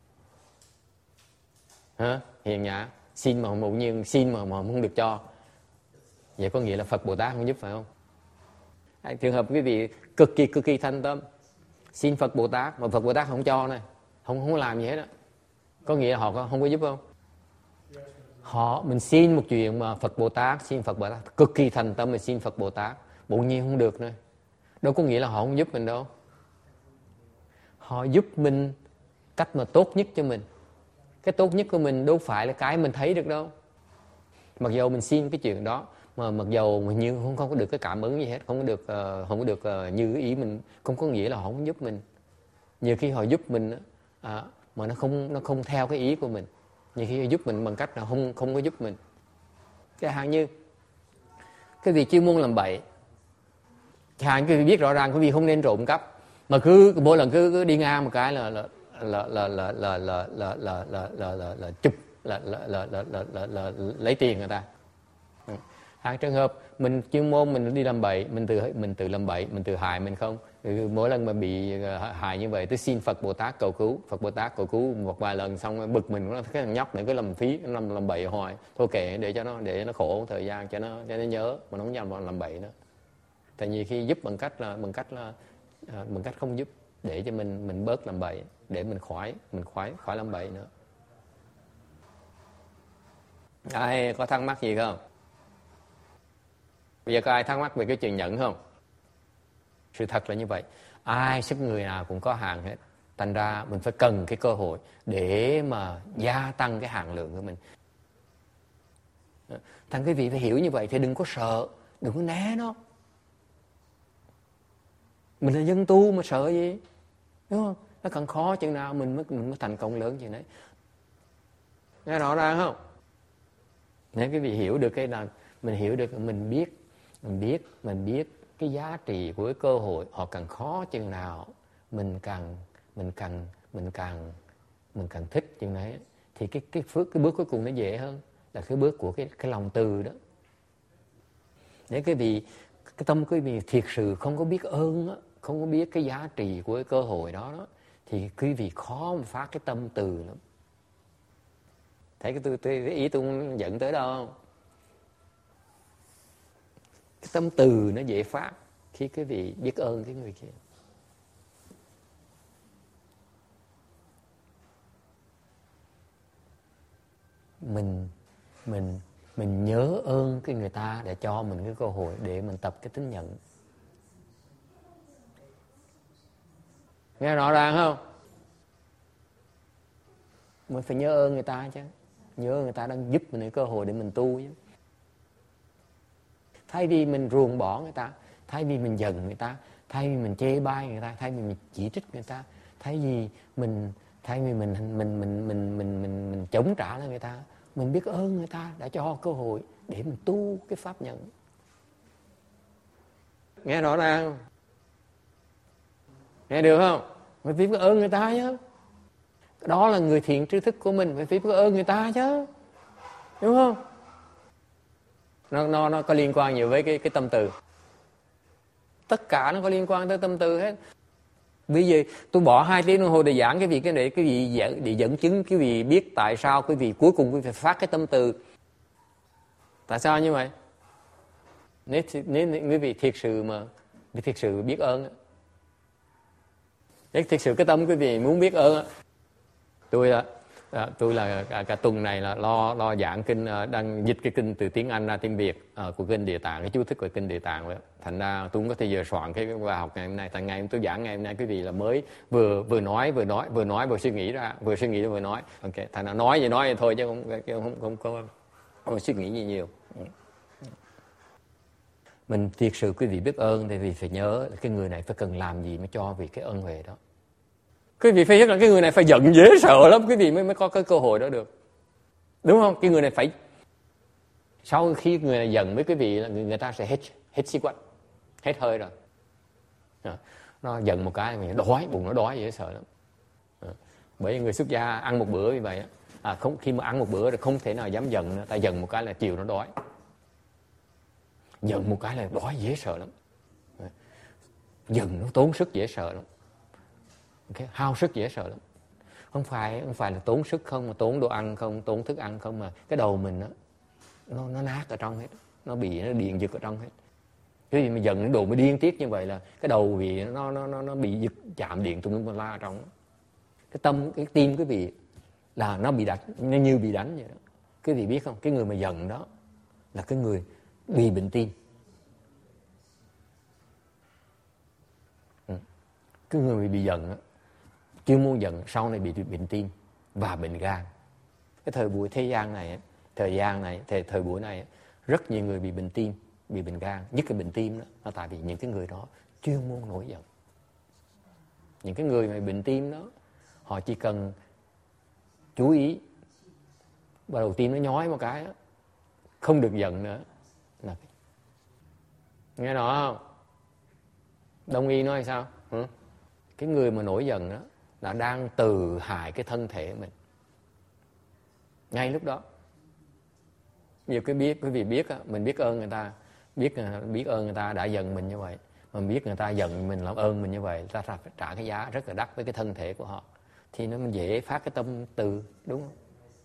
Hả? Hiền nhã, xin mà bỗng nhiên xin mà không được cho, vậy có nghĩa là Phật Bồ Tát không giúp, phải không? Trường hợp quý vị cực kỳ thanh tâm xin Phật Bồ Tát mà Phật Bồ Tát không cho này, không làm gì hết đó, có nghĩa là họ không có giúp không? Mình xin một chuyện mà Phật Bồ Tát, xin Phật Bồ Tát cực kỳ thành tâm, mình xin Phật Bồ Tát bỗng nhiên không được nữa. Đâu có nghĩa là họ không giúp mình đâu. Họ giúp mình cách mà tốt nhất cho mình. Cái tốt nhất của mình đâu phải là cái mình thấy được đâu. Mặc dầu mình xin cái chuyện đó, mà mặc dầu mình như không có được cái cảm ứng gì hết, không có được như ý mình, không có nghĩa là họ không giúp mình. Nhiều khi họ giúp mình mà nó không theo cái ý của mình. Nhiều khi họ giúp mình bằng cách là không có giúp mình. Cái hàng như cái việc chuyên môn làm bậy, hàng cái việc biết rõ ràng cái việc không nên trộm cắp, mà cứ mỗi lần cứ đi ngang một cái là chụp lấy tiền người ta. Hàng trường hợp mình chuyên môn mình đi làm bậy, mình tự làm bậy, mình tự hại mình không. Mỗi lần mà bị hại như vậy, tôi xin Phật Bồ Tát cầu cứu. Phật Bồ Tát cầu cứu một vài lần xong bực mình, nó cái thằng nhóc này cứ làm phí, nó làm bậy hoài. Thôi kệ, để cho nó khổ thời gian, cho nó nhớ mà nó không dám làm bậy nữa. Tại vì khi giúp bằng cách không giúp, để cho mình bớt làm bậy, để mình khỏi làm bậy nữa. Ai có thắc mắc gì không? Bây giờ có ai thắc mắc về cái chuyện nhận không? Sự thật là như vậy. Ai sức người nào cũng có hạn hết. Thành ra mình phải cần cái cơ hội để mà gia tăng cái hạn lượng của mình. Thành quý vị phải hiểu như vậy thì đừng có sợ, đừng có né nó. Mình là dân tu mà sợ gì? Đúng không? Nó cần khó chừng nào mình mới thành công lớn chừng đấy. Nghe rõ ràng không? Nếu quý vị hiểu được cái là mình hiểu được, mình biết cái giá trị của cái cơ hội, họ càng khó chừng nào mình càng thích chừng đấy, thì cái bước cuối cùng nó dễ hơn, là cái bước của cái lòng từ đó. Nếu quý vị cái tâm quý vị thiệt sự không có biết ơn đó, không có biết cái giá trị của cái cơ hội đó, thì quý vị khó mà phát cái tâm từ lắm. Thấy cái ý tôi dẫn tới đâu không? Cái tâm từ nó dễ phát khi quý vị biết ơn cái người kia. Mình nhớ ơn cái người ta để cho mình cái cơ hội để mình tập cái tính nhận. Nghe rõ ràng không? Mình phải nhớ ơn người ta chứ. Nhớ ơn người ta đang giúp mình cái cơ hội để mình tu chứ. Thay vì mình ruồng bỏ người ta, thay vì mình giận người ta, thay vì mình chê bai người ta, thay vì mình chỉ trích người ta, thay vì mình chống trả lại người ta, mình biết ơn người ta đã cho cơ hội để mình tu cái pháp nhận. Nghe rõ ràng không? Nghe được không? Mình phải biết ơn người ta chứ. Đó là người thiện tri thức của mình, phải biết ơn người ta chứ. Đúng không? Nó có liên quan nhiều với cái tâm từ. Tất cả nó có liên quan tới tâm từ hết. Bây giờ tôi bỏ 2 tiếng đồng hồ để giảng cái vị để dẫn chứng cái vị biết tại sao cái vị cuối cùng phải phát cái tâm từ. Tại sao như vậy? Nếu quý vị thiệt sự biết ơn, nếu thiệt sự cái tâm quý vị muốn biết ơn, tôi là cả tuần này là lo giảng kinh, đang dịch cái kinh từ tiếng Anh ra tiếng Việt của kinh Địa Tạng, cái chú thích của kinh Địa Tạng vậy. Thành ra tôi không có thời giờ soạn cái bài học ngày hôm nay. Tại ngày tôi giảng ngày hôm nay quý vị là mới vừa nói vừa suy nghĩ vừa nói. Ok, thành ra nói vậy thôi chứ không suy nghĩ gì nhiều. Mình thiệt sự quý vị biết ơn thì vì phải nhớ cái người này phải cần làm gì mới cho vì cái ơn huệ đó. Quý vị phải biết là cái người này phải giận dễ sợ lắm quý vị mới có cái cơ hội đó được. Đúng không? Cái người này phải, sau khi người này giận với quý vị là người ta sẽ hết xí quách, hết hơi rồi. Nó giận một cái mình đói, bụng nó đói dễ sợ lắm. Bởi vì người xuất gia ăn một bữa như vậy khi mà ăn một bữa thì không thể nào dám giận nữa. Tại giận một cái là chiều nó đói. Giận một cái là đói dễ sợ lắm. Giận nó tốn sức dễ sợ lắm. Hao sức dễ sợ lắm. Không phải là tốn sức không, mà tốn đồ ăn không, tốn thức ăn không, mà cái đầu mình nó nát ở trong hết, nó điện giật ở trong hết. Cái gì mà giận cái đồ mới điên tiết như vậy là cái đầu vì nó bị giật, chạm điện tùm lum la ở trong. Cái tim quý vị là nó bị đánh, nó như bị đánh vậy đó. Quý vị biết không, cái người mà giận đó là cái người bị bệnh tim. Cái người bị giận đó, chưa muốn giận, sau này bị bệnh tim và bệnh gan. Cái thời buổi thế gian này, thời buổi này rất nhiều người bị bệnh tim, bị bệnh gan. Nhất cái bệnh tim đó là tại vì những cái người đó chưa muốn nổi giận. Những cái người mà bệnh tim đó, họ chỉ cần chú ý, bắt đầu tim nó nhói một cái đó, không được giận nữa. Nghe rõ không? Đông y nói sao? Cái người mà nổi giận đó là đang tự hại cái thân thể mình. Ngay lúc đó. Nhiều cái quý vị biết, mình biết ơn người ta, biết ơn người ta đã giận mình như vậy. Mà biết người ta giận mình, làm ơn mình như vậy, ta phải trả cái giá rất là đắt với cái thân thể của họ. Thì nó dễ phát cái tâm từ, đúng không?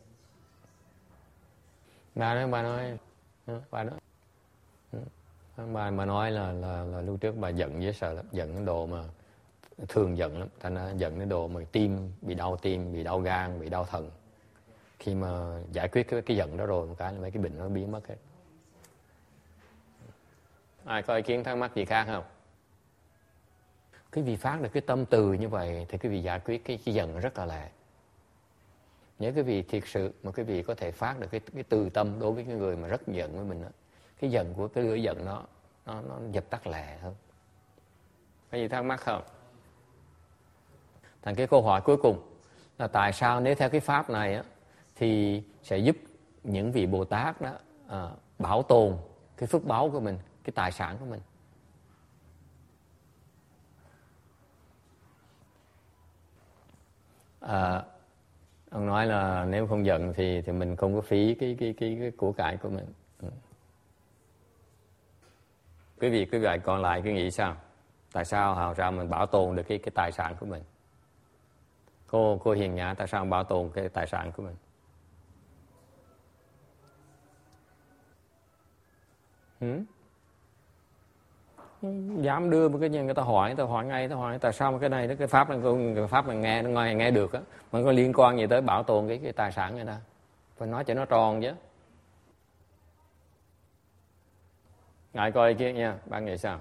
Bà nói là lúc trước bà giận với sợ lắm, giận cái đồ mà thường giận lắm, thành ra giận cái đồ mà tim, bị đau gan, bị đau thận. Khi mà giải quyết cái giận đó rồi một cái là mấy cái bệnh nó biến mất hết. Ai có ý kiến thắc mắc gì khác không? Quý vị phát được cái tâm từ như vậy thì quý vị giải quyết cái giận rất là lẹ. Nếu quý vị thiệt sự mà quý vị có thể phát được cái từ tâm đối với cái người mà rất giận với mình đó, cái giận của cái lửa giận nó dập tắt lẹ hơn. Có gì thắc mắc không? Thành cái câu hỏi cuối cùng là tại sao nếu theo cái pháp này á, thì sẽ giúp những vị Bồ Tát đó bảo tồn cái phước báu của mình, cái tài sản của mình. Ông nói là nếu không giận thì mình không có phí cái của cải của mình. Quý vị còn lại cứ nghĩ sao? Tại sao mình bảo tồn được cái tài sản của mình? Cô Hiền Nhã, tại sao bảo tồn cái tài sản của mình? Dám đưa một cái gì người ta hỏi ngay, tại sao mà cái này, cái pháp này nghe được á, mà có liên quan gì tới bảo tồn cái tài sản này ta? Phải nói cho nó tròn chứ. Ngài coi kia nha, bạn nghĩ sao?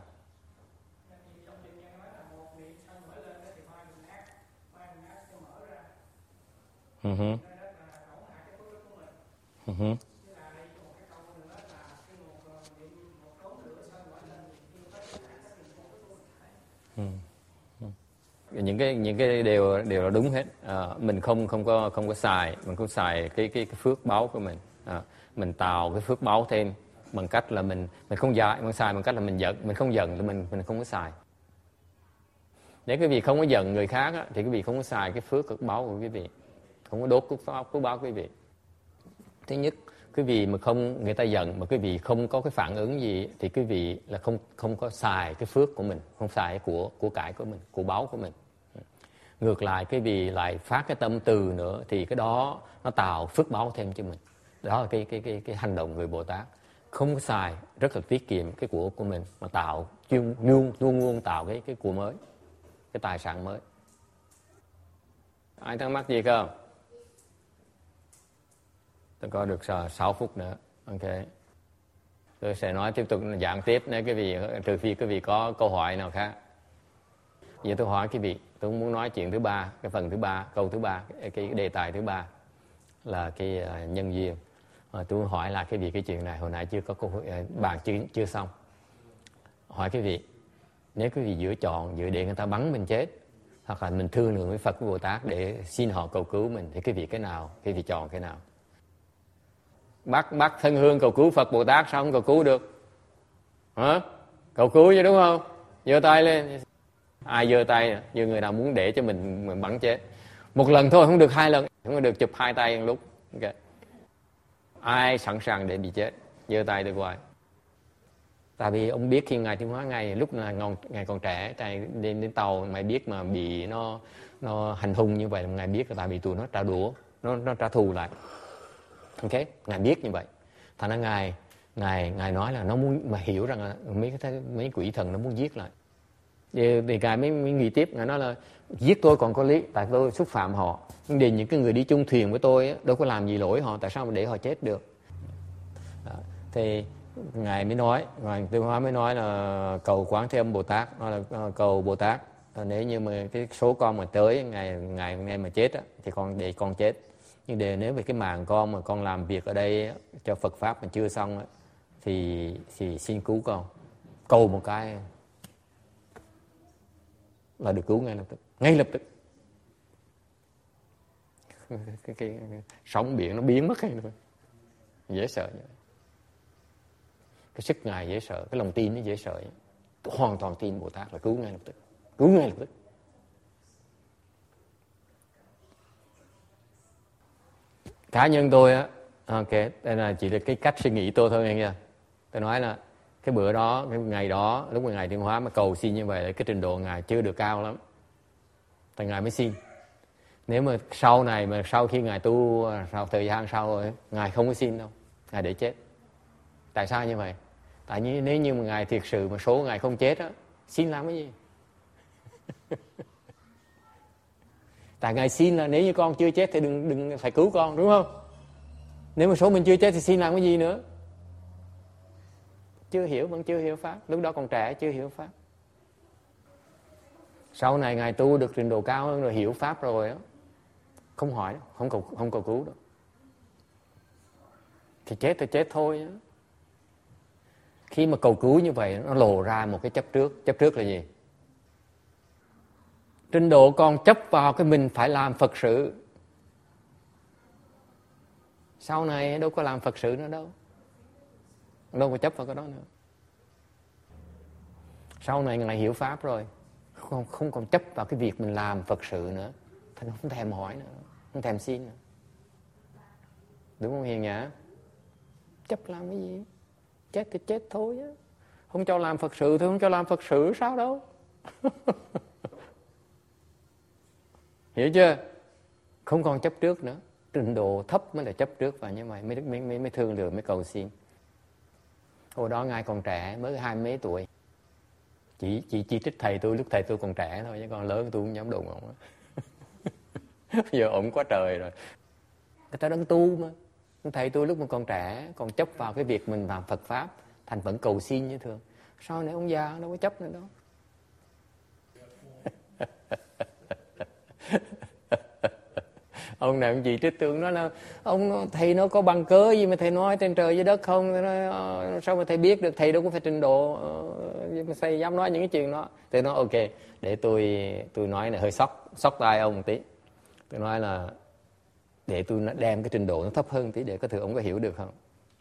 Những cái đều là đúng hết. Mình không có xài, mình không xài cái phước báu của mình. Mình tạo cái phước báu thêm bằng cách là mình không xài bằng cách là mình không giận, thì mình không có xài. Nếu quý vị không có giận người khác á, thì quý vị không có xài cái phước báu của quý vị, không có đốt phước báu của quý vị. Thứ nhất, quý vị mà không, người ta giận mà quý vị không có cái phản ứng gì thì quý vị là không có xài cái phước của mình, không xài của cải của mình, của báu của mình. Ngược lại, quý vị lại phát cái tâm từ nữa thì cái đó nó tạo phước báu thêm cho mình. Đó là cái hành động người Bồ Tát, không có xài, rất là tiết kiệm cái của mình mà tạo luôn tạo cái của mới, cái tài sản mới. Ai thắc mắc gì không? Tôi có được 6 phút nữa. Ok. Tôi sẽ nói tiếp tục giảng tiếp nếu quý vị, trừ phi quý vị có câu hỏi nào khác. Giờ tôi hỏi quý vị, tôi muốn nói chuyện thứ ba, cái phần thứ ba, câu thứ ba, cái đề tài thứ ba là cái nhân duyên. Tôi hỏi lại quý vị cái chuyện này, hồi nãy chưa có câu bàn chưa xong. Hỏi quý vị, nếu quý vị giữa để người ta bắn mình chết, hoặc là mình thương lượng với Phật với Bồ Tát để xin họ cầu cứu mình, thì quý vị cái nào? Quý vị chọn cái nào? Bắt thân hương cầu cứu Phật Bồ Tát sao không cầu cứu được? Hả? Cầu cứu chứ đúng không? Giơ tay lên. Ai giơ tay? Giơ người nào muốn để cho mình bắn chết. Một lần thôi, không được 2 lần, không có được chụp 2 tay một lúc. Okay. Ai sẵn sàng để bị chết? Giơ tay được hoài. Tại vì ông biết khi Ngài Thiên Hóa lúc Ngài còn trẻ, đến tàu Ngài biết mà bị nó hành hung như vậy, Ngài biết là tại vì tụi nó trả đũa, nó trả thù lại. Ok, Ngài biết như vậy. Thành ra Ngài nói là nó muốn mà hiểu rằng là mấy quỷ thần nó muốn giết lại. Thì Ngài mới nghĩ tiếp, Ngài nói là giết tôi còn có lý, tại tôi xúc phạm họ. Nhưng để những cái người đi chung thuyền với tôi á, đâu có làm gì lỗi họ, tại sao mà để họ chết được. Đó. Thì Ngài mới nói, Ngài Tiêu Hóa mới nói là cầu Quán Thế Âm Bồ Tát, nói là cầu Bồ Tát, nếu như mà cái số con mà tới ngày mà chết á, thì con để con chết. Nhưng nếu về cái mạng con mà con làm việc ở đây á, cho Phật Pháp mà chưa xong á, thì xin cứu con. Cầu một cái là được cứu ngay lập tức. cái sóng biển nó biến mất hay thôi. Dễ sợ vậy. Cái sức Ngài dễ sợ, cái lòng tin nó dễ sợ. Tôi hoàn toàn tin Bồ Tát là cứu ngay lập tức. Cứu ngay lập tức. Cá nhân tôi á, ok, đây là chỉ là cái cách suy nghĩ tôi thôi nghe. Tôi nói là cái bữa đó, cái ngày đó, lúc mà Ngài Thiên Hóa mà cầu xin như vậy, cái trình độ Ngài chưa được cao lắm. Thì Ngài mới xin. Nếu mà sau này, mà sau khi Ngài tu, sau thời gian sau rồi, Ngài không có xin đâu. Ngài để chết. Tại sao như vậy? Tại nếu như mà Ngài thiệt sự mà số Ngài không chết á, xin làm cái gì? Tại Ngài xin là nếu như con chưa chết thì đừng phải cứu con, đúng không? Nếu mà số mình chưa chết thì xin làm cái gì nữa? Vẫn chưa hiểu Pháp. Lúc đó còn trẻ, chưa hiểu Pháp. Sau này Ngài tu được trình độ cao hơn rồi, hiểu Pháp rồi đó, không hỏi đâu, không cầu cứu đâu. Thì chết thì chết thôi đó. Khi mà cầu cứu như vậy, nó lộ ra một cái chấp trước. Chấp trước là gì? Trình độ còn chấp vào cái mình phải làm Phật sự. Sau này đâu có làm Phật sự nữa đâu. Đâu có chấp vào cái đó nữa. Sau này Ngài hiểu Pháp rồi, không còn chấp vào cái việc mình làm Phật sự nữa. Thành không thèm hỏi nữa, không thèm xin nữa. Đúng không Hiền Nhã? Chấp làm cái gì? Chết thì chết thôi á. Không cho làm Phật sự thì không cho làm Phật sự, sao đâu. Hiểu chưa? Không còn chấp trước nữa. Trình độ thấp mới là chấp trước, và như vậy mới thương lượng, mới cầu xin. Hồi đó Ngài còn trẻ, mới 20 mấy tuổi. Chỉ trích thầy tôi lúc thầy tôi còn trẻ thôi, chứ còn lớn tôi không dám đụng ông. Bây giờ ông quá trời rồi. Người ta đang tu mà. Thầy tôi lúc mà còn trẻ, còn chấp vào cái việc mình làm Phật Pháp, thành vẫn cầu xin như thường. Sau này ông già đâu có chấp nữa đâu. Ông này ông chỉ trích tôi, nói là thầy nó có bằng cớ gì mà thầy nói trên trời dưới đất không? Nói, sao mà thầy biết được, thầy đâu có phải trình độ mà thầy dám nói những cái chuyện đó. Tôi nói ok, để tôi nói này hơi sốc tai ông một tí. Tôi nói là để tôi đem cái trình độ nó thấp hơn tí, để có thử ông có hiểu được không.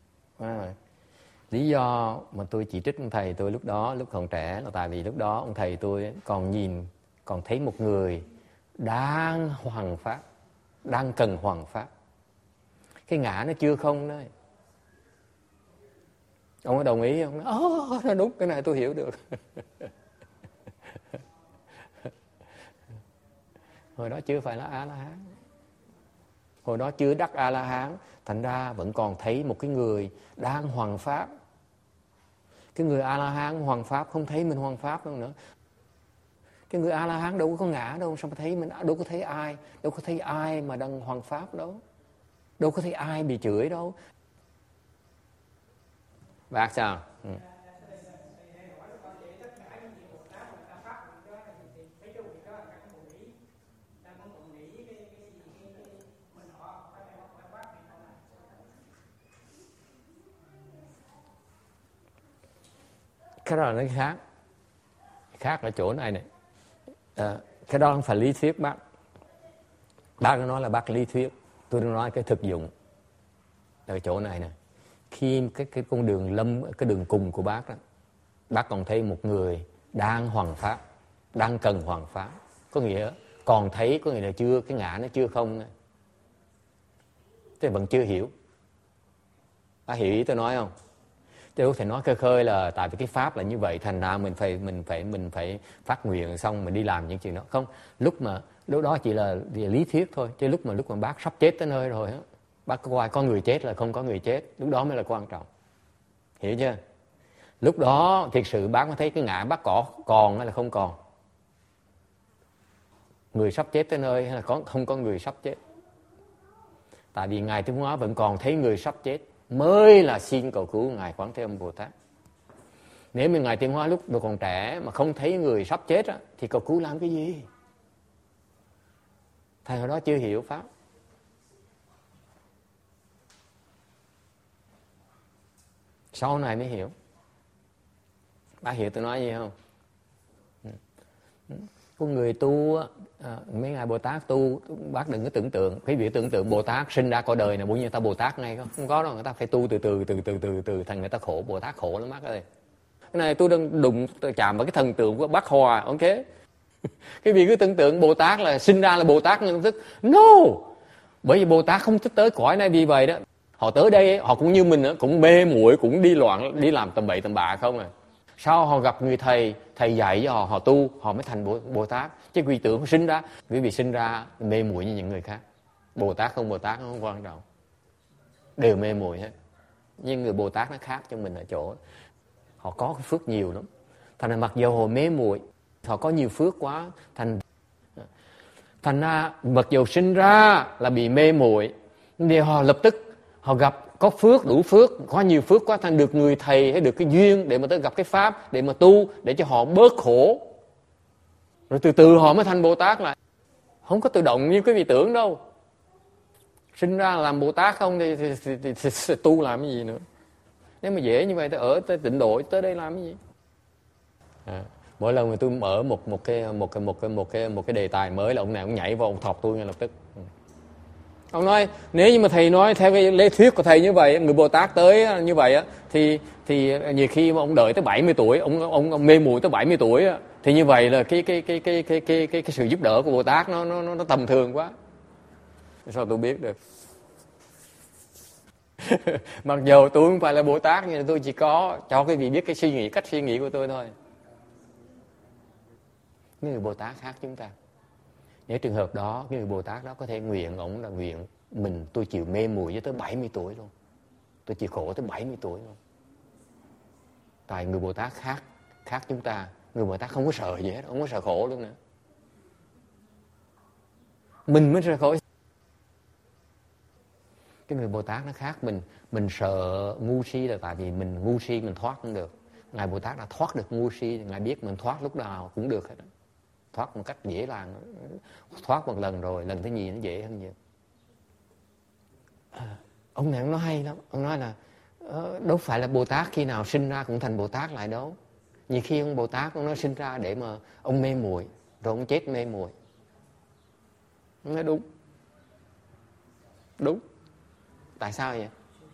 Lý do mà tôi chỉ trích ông thầy tôi lúc còn trẻ là tại vì lúc đó ông thầy tôi còn thấy một người đang hoằng Pháp, đang cần hoằng Pháp. Cái ngã nó chưa không đấy. Ông có đồng ý không? Đúng, cái này tôi hiểu được. Hồi đó chưa phải là A-la-hán. Hồi đó chưa đắc A-la-hán. Thành ra vẫn còn thấy một cái người đang hoằng Pháp. Cái người A-la-hán hoằng Pháp không thấy mình hoằng Pháp đâu nữa. Cái người A-la-hán đâu có ngã đâu. Sao mà thấy mình, đâu có thấy ai mà đang hoằng Pháp đâu. Đâu có thấy ai bị chửi đâu. Bác sao? Cái đó là nó khác. Khác ở chỗ này. Cái đó không phải lý thuyết bác. Bác nói là bác lý thuyết. Tôi đang nói cái thực dụng. Ở chỗ này nè. Khi cái con đường cái đường cùng của bác đó, bác còn thấy một người đang hoằng Pháp, đang cần hoằng Pháp. Có nghĩa còn thấy, có nghĩa là chưa, cái ngã nó chưa không. Thế vẫn chưa hiểu. Bác hiểu ý tôi nói không? Tôi có thể nói khơi là tại vì cái Pháp là như vậy, thành ra mình phải phát nguyện xong mình đi làm những chuyện đó. Không, lúc đó chỉ là lý thuyết thôi, chứ lúc mà bác sắp chết tới nơi rồi á, bác có người chết là không có người chết, lúc đó mới là quan trọng. Hiểu chưa? Lúc đó thiệt sự bác mới thấy cái ngã bác còn hay là không còn. người sắp chết tới nơi hay là không có người sắp chết? Tại vì Ngài Tiến Hóa vẫn còn thấy người sắp chết mới là xin cầu cứu Ngài Quán Thế Âm Bồ Tát. Nếu mà Ngài Tiến Hóa lúc còn trẻ mà không thấy người sắp chết á, thì cầu cứu làm cái gì? Thầy hồi đó chưa hiểu Pháp. Sau này mới hiểu. Bác hiểu tôi nói gì không? Có người tu mấy ngài Bồ Tát tu, bác đừng có tưởng tượng, quý vị tưởng tượng Bồ Tát sinh ra cõi đời này bỗng nhiên ta Bồ Tát ngay không có đâu, người ta phải tu từ thành người ta khổ. Bồ Tát khổ lắm bác ơi. Cái này tôi đang chạm vào cái thần tượng của Bác Hòa, ok? Cái vị cứ tưởng tượng Bồ Tát là sinh ra là Bồ Tát ngay lập tức. No! Bởi vì Bồ Tát không thích tới cõi này vì vậy đó. Họ tới đây họ cũng như mình đó, cũng mê muội, cũng đi loạn, đi làm tầm bậy tầm bạ không à. Sau họ gặp người thầy dạy cho họ tu, họ mới thành Bồ Tát. Chứ quý tưởng sinh ra, quý vị sinh ra mê muội như những người khác. Bồ Tát không quan trọng. Đều mê muội hết. Nhưng người Bồ Tát nó khác cho mình ở chỗ họ có cái phước nhiều lắm. Thành ra mặc dù họ mê muội, họ có nhiều phước quá, thành ra mặc dù sinh ra là bị mê muội, nhưng họ lập tức họ gặp có phước, đủ phước, có nhiều phước quá, thành được người thầy hay được cái duyên để mà tới gặp cái pháp, để mà tu, để cho họ bớt khổ. Rồi từ từ họ mới thành Bồ Tát lại. Không có tự động như quý vị tưởng đâu. Sinh ra làm Bồ Tát không thì tu làm cái gì nữa. Nếu mà dễ như vậy thì ở tới tịnh độ tới đây làm cái gì? Mỗi lần mà tôi mở một cái đề tài mới là ông này ông nhảy vào ông thọc tôi ngay lập tức. Ông nói nếu như mà thầy nói theo cái lý thuyết của thầy như vậy, người Bồ Tát tới như vậy á, thì nhiều khi mà ông đợi tới 70 tuổi, ông mê muội tới 70 tuổi á, thì như vậy là cái sự giúp đỡ của Bồ Tát nó tầm thường quá. Sao tôi biết được? Mặc dù tôi không phải là Bồ Tát, nhưng tôi chỉ có cho quý vị biết cái cách suy nghĩ của tôi thôi. Những người Bồ Tát khác chúng ta. Nếu trường hợp đó, cái người Bồ Tát đó có thể nguyện, ông là nguyện tôi chịu mê muội cho tới 70 tuổi luôn. Tôi chịu khổ tới 70 tuổi luôn. Tại người Bồ Tát khác chúng ta. Người Bồ Tát không có sợ gì hết, không có sợ khổ luôn nữa. Mình mới sợ khổ. Cái người Bồ Tát nó khác mình sợ ngu si là tại vì mình ngu si mình thoát không được. Ngài Bồ Tát đã thoát được ngu si, Ngài biết mình thoát lúc nào cũng được hết. Thoát một cách dễ dàng, thoát một lần rồi lần thứ nhì nó dễ hơn nhiều. Ông này ông nói hay lắm, ông nói là đâu phải là Bồ Tát khi nào sinh ra cũng thành Bồ Tát lại đâu. Nhiều khi ông Bồ Tát ông nói sinh ra để mà ông mê muội, rồi ông chết mê muội. Ông nói đúng. Tại sao vậy?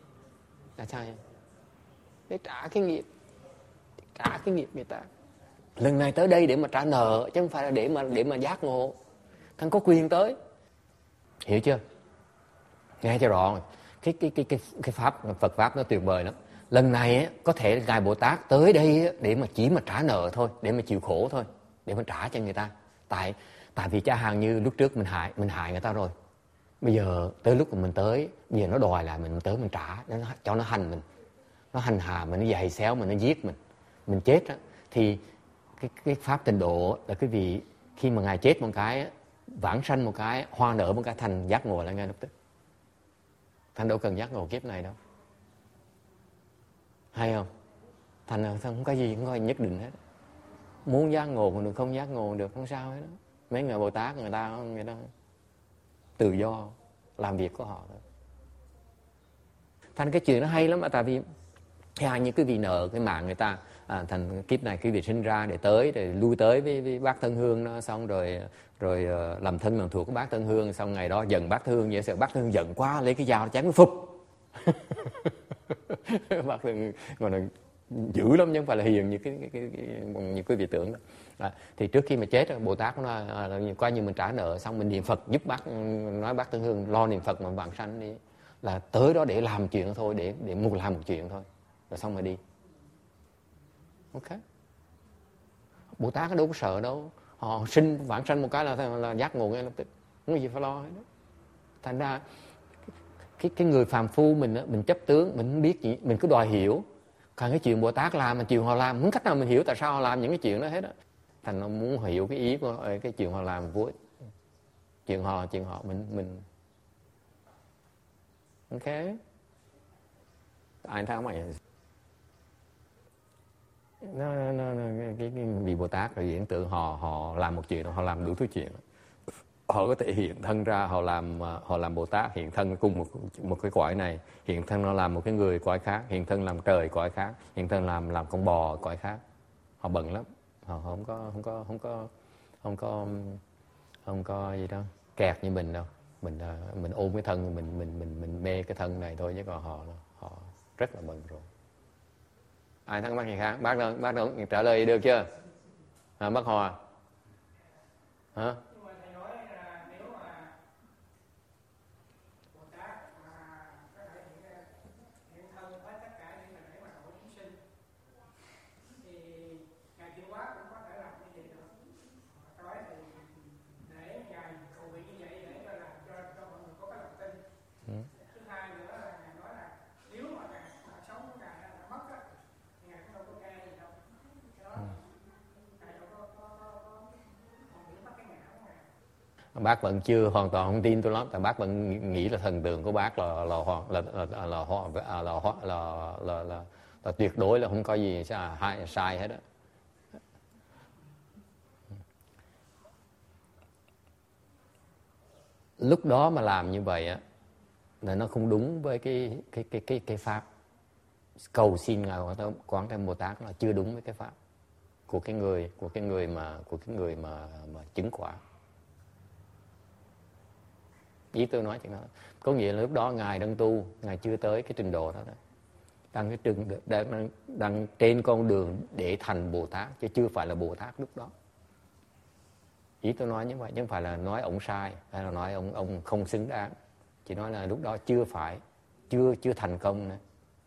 Để trả cái nghiệp người ta. Lần này tới đây để mà trả nợ, chứ không phải là để mà giác ngộ. Thằng có quyền tới. Hiểu chưa? Nghe cho rõ. Cái pháp Phật pháp nó tuyệt vời lắm. Lần này có thể Ngài Bồ Tát tới đây để mà chỉ mà trả nợ thôi, để mà chịu khổ thôi, để mà trả cho người ta. Tại vì cha hàng như lúc trước mình hại người ta rồi. Bây giờ tới lúc mà mình tới, bây giờ nó đòi lại mình tới mình trả, cho nó hành mình. Nó hành hạ mình, nó giày xéo mình, nó giết mình chết á, thì cái pháp tịnh độ là cái vị khi mà Ngài chết một cái, vãng sanh một cái, hoa nở một cái, thành giác ngộ lại ngay lập tức. Thành đâu cần giác ngộ kiếp này đâu. Hay không? Thành không có gì, không có gì nhất định hết. Muốn giác ngộ còn được, không giác ngộ được, không sao hết đó. Mấy người Bồ Tát người ta tự do làm việc của họ thôi. Thành cái chuyện nó hay lắm, tại vì theo như cái vị nợ cái mạng người ta, thành kiếp này cái vị sinh ra để tới, để lui tới với bác Thân Hương nó, xong rồi làm thân làm thuộc của bác Thân Hương, xong ngày đó giận bác Thân Hương, vậy sợ bác Thân Hương giận quá lấy cái dao chém nó phục. Bác Thân Hương gọi là dữ lắm, chứ không phải là hiền như cái vị tưởng đó. Thì trước khi mà chết, Bồ Tát nó coi như mình trả nợ, xong mình niệm Phật giúp bác, nói bác Thân Hương lo niệm Phật mà vãng sanh đi, là tới đó để làm chuyện thôi, để làm một chuyện thôi, rồi xong rồi đi. Ok. Bồ Tát đâu có sợ đâu, họ vãng sanh một cái là giác ngộ ngay lập tức, không có gì phải lo hết đó. Thành ra cái người phàm phu mình chấp tướng, mình không biết gì, mình cứ đòi hiểu. Còn cái chuyện Bồ Tát làm, mà chuyện họ làm không cách nào mình hiểu tại sao họ làm những cái chuyện đó hết á. Thành nó muốn hiểu cái ý của cái chuyện họ làm vui. Chuyện họ mình ok. Ai thắc mày cái vị Bồ Tát là hiện tượng họ làm một chuyện, họ làm đủ thứ chuyện. Họ có thể hiện thân ra, họ làm Bồ Tát hiện thân cùng một cái cõi này, hiện thân nó làm một cái người cõi khác, hiện thân làm trời cõi khác, hiện thân làm con bò cõi khác. Họ bận lắm, họ không có gì đâu kẹt như mình đâu. Mình ôm cái thân, mình mê cái thân này thôi, chứ còn họ rất là bận rộn. Ai thắc mắc gì khác? Bác trả lời được chưa? Bác Hòa hả? Bác vẫn chưa hoàn toàn không tin tôi lắm, tại bác vẫn nghĩ là thần tượng của bác là tuyệt đối, là không có gì sai hết á. Lúc đó mà làm như vậy á là nó không đúng với cái pháp cầu xin ngài Quán Thế Âm Bồ Tát, là chưa đúng với cái pháp của cái người mà chứng quả. Ý tôi nói chuyện đó có nghĩa là lúc đó ngài đang tu, ngài chưa tới cái trình độ đó, đang trên con đường để thành Bồ Tát, chứ chưa phải là Bồ Tát lúc đó. Ý tôi nói như vậy, chứ không phải là nói ông sai hay là nói ông không xứng đáng, chỉ nói là lúc đó chưa thành công nữa.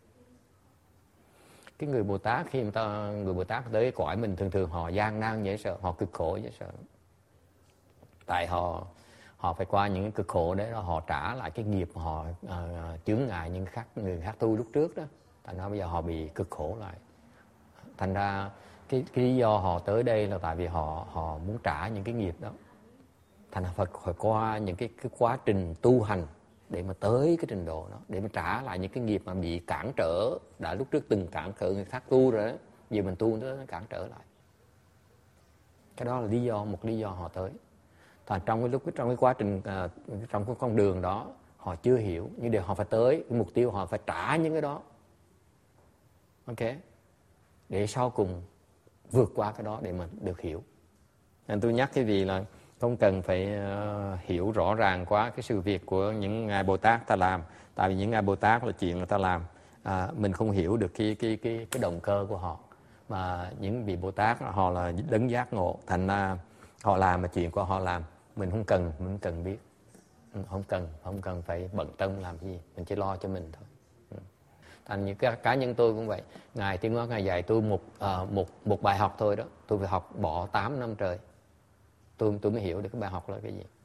Cái người Bồ Tát, khi người Bồ Tát tới cõi mình, thường họ gian nan dễ sợ, họ cực khổ dễ sợ, tại họ phải qua những cực khổ để họ trả lại cái nghiệp họ chướng ngại những người khác tu lúc trước đó. Thành ra bây giờ họ bị cực khổ lại. Thành ra cái lý do họ tới đây là tại vì họ muốn trả những cái nghiệp đó. Thành ra phải qua những cái quá trình tu hành để mà tới cái trình độ đó, để mà trả lại những cái nghiệp mà bị cản trở, đã lúc trước từng cản trở người khác tu rồi đó, giờ mình tu nó cản trở lại. Cái đó là một lý do họ tới. Trong cái quá trình, trong cái con đường đó họ chưa hiểu, nhưng điều họ phải tới cái mục tiêu, họ phải trả những cái đó, ok, để sau cùng vượt qua cái đó để mà được hiểu. Nên tôi nhắc cái gì là không cần phải hiểu rõ ràng quá cái sự việc của những ngài Bồ Tát ta làm, tại vì những ngài Bồ Tát là chuyện người ta làm, mình không hiểu được cái động cơ của họ. Mà những vị Bồ Tát họ là đấng giác ngộ, thành ra họ làm mà chuyện của họ làm mình không cần biết, không cần phải bận tâm làm gì, mình chỉ lo cho mình thôi. Thành như cá nhân tôi cũng vậy, ngài Tiến Hóa ngài dạy tôi một bài học thôi đó, tôi phải học bỏ 8 năm trời tôi mới hiểu được cái bài học là cái gì.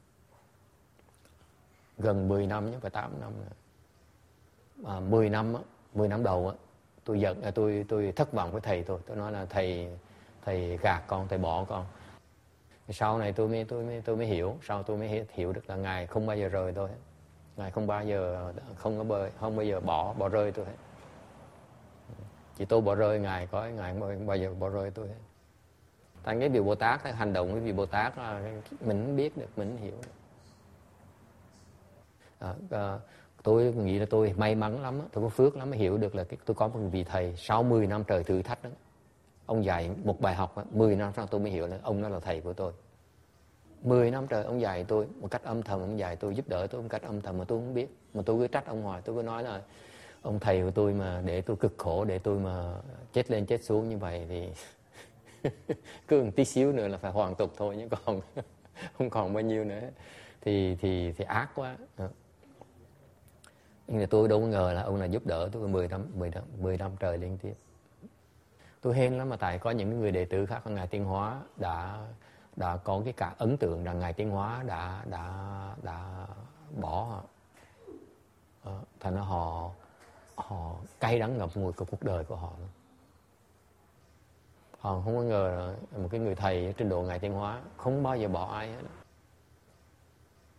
Gần 10 năm chứ không phải 8 năm nữa. 10 năm đầu á, tôi thất vọng với thầy tôi nói là thầy gạt con, thầy bỏ con. Sau này tôi mới hiểu, sau tôi mới hiểu được là ngài không bao giờ rời tôi, ngài không bao giờ bỏ rơi tôi hết. Chỉ tôi bỏ rơi ngài, không bao giờ bỏ rơi tôi hết. Tại cái vị Bồ Tát, cái hành động của vị Bồ Tát mình không biết được, mình không hiểu được. Tôi nghĩ là tôi may mắn lắm, tôi có phước lắm mới hiểu được là tôi có một vị thầy sau 10 năm trời thử thách đó. Ông dạy một bài học, 10 năm sau tôi mới hiểu là ông đó là thầy của tôi. 10 năm trời ông dạy tôi một cách âm thầm, ông dạy tôi, giúp đỡ tôi một cách âm thầm mà tôi không biết. Mà tôi cứ trách ông hoài, tôi cứ nói là ông thầy của tôi mà để tôi cực khổ, để tôi mà chết lên chết xuống như vậy thì cứ một tí xíu nữa là phải hoàn tục thôi, chứ còn không còn bao nhiêu nữa thì ác quá. Nhưng mà tôi đâu có ngờ là ông là giúp đỡ tôi 10 năm trời liên tiếp. Tôi hên lắm, mà tại có những người đệ tử khác của ngài Tiến Hóa đã có cái cả ấn tượng rằng ngài Tiến Hóa đã bỏ thành ra họ cay đắng ngập ngùi của cuộc đời của họ. Họ không có ngờ là một cái người thầy trên độ ngài Tiến Hóa không bao giờ bỏ ai hết.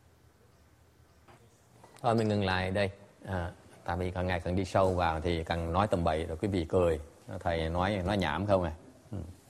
Thôi mình ngừng lại đây. Tại vì càng ngày càng đi sâu vào thì càng nói tầm bậy rồi quý vị cười. Thầy nói nhảm không à.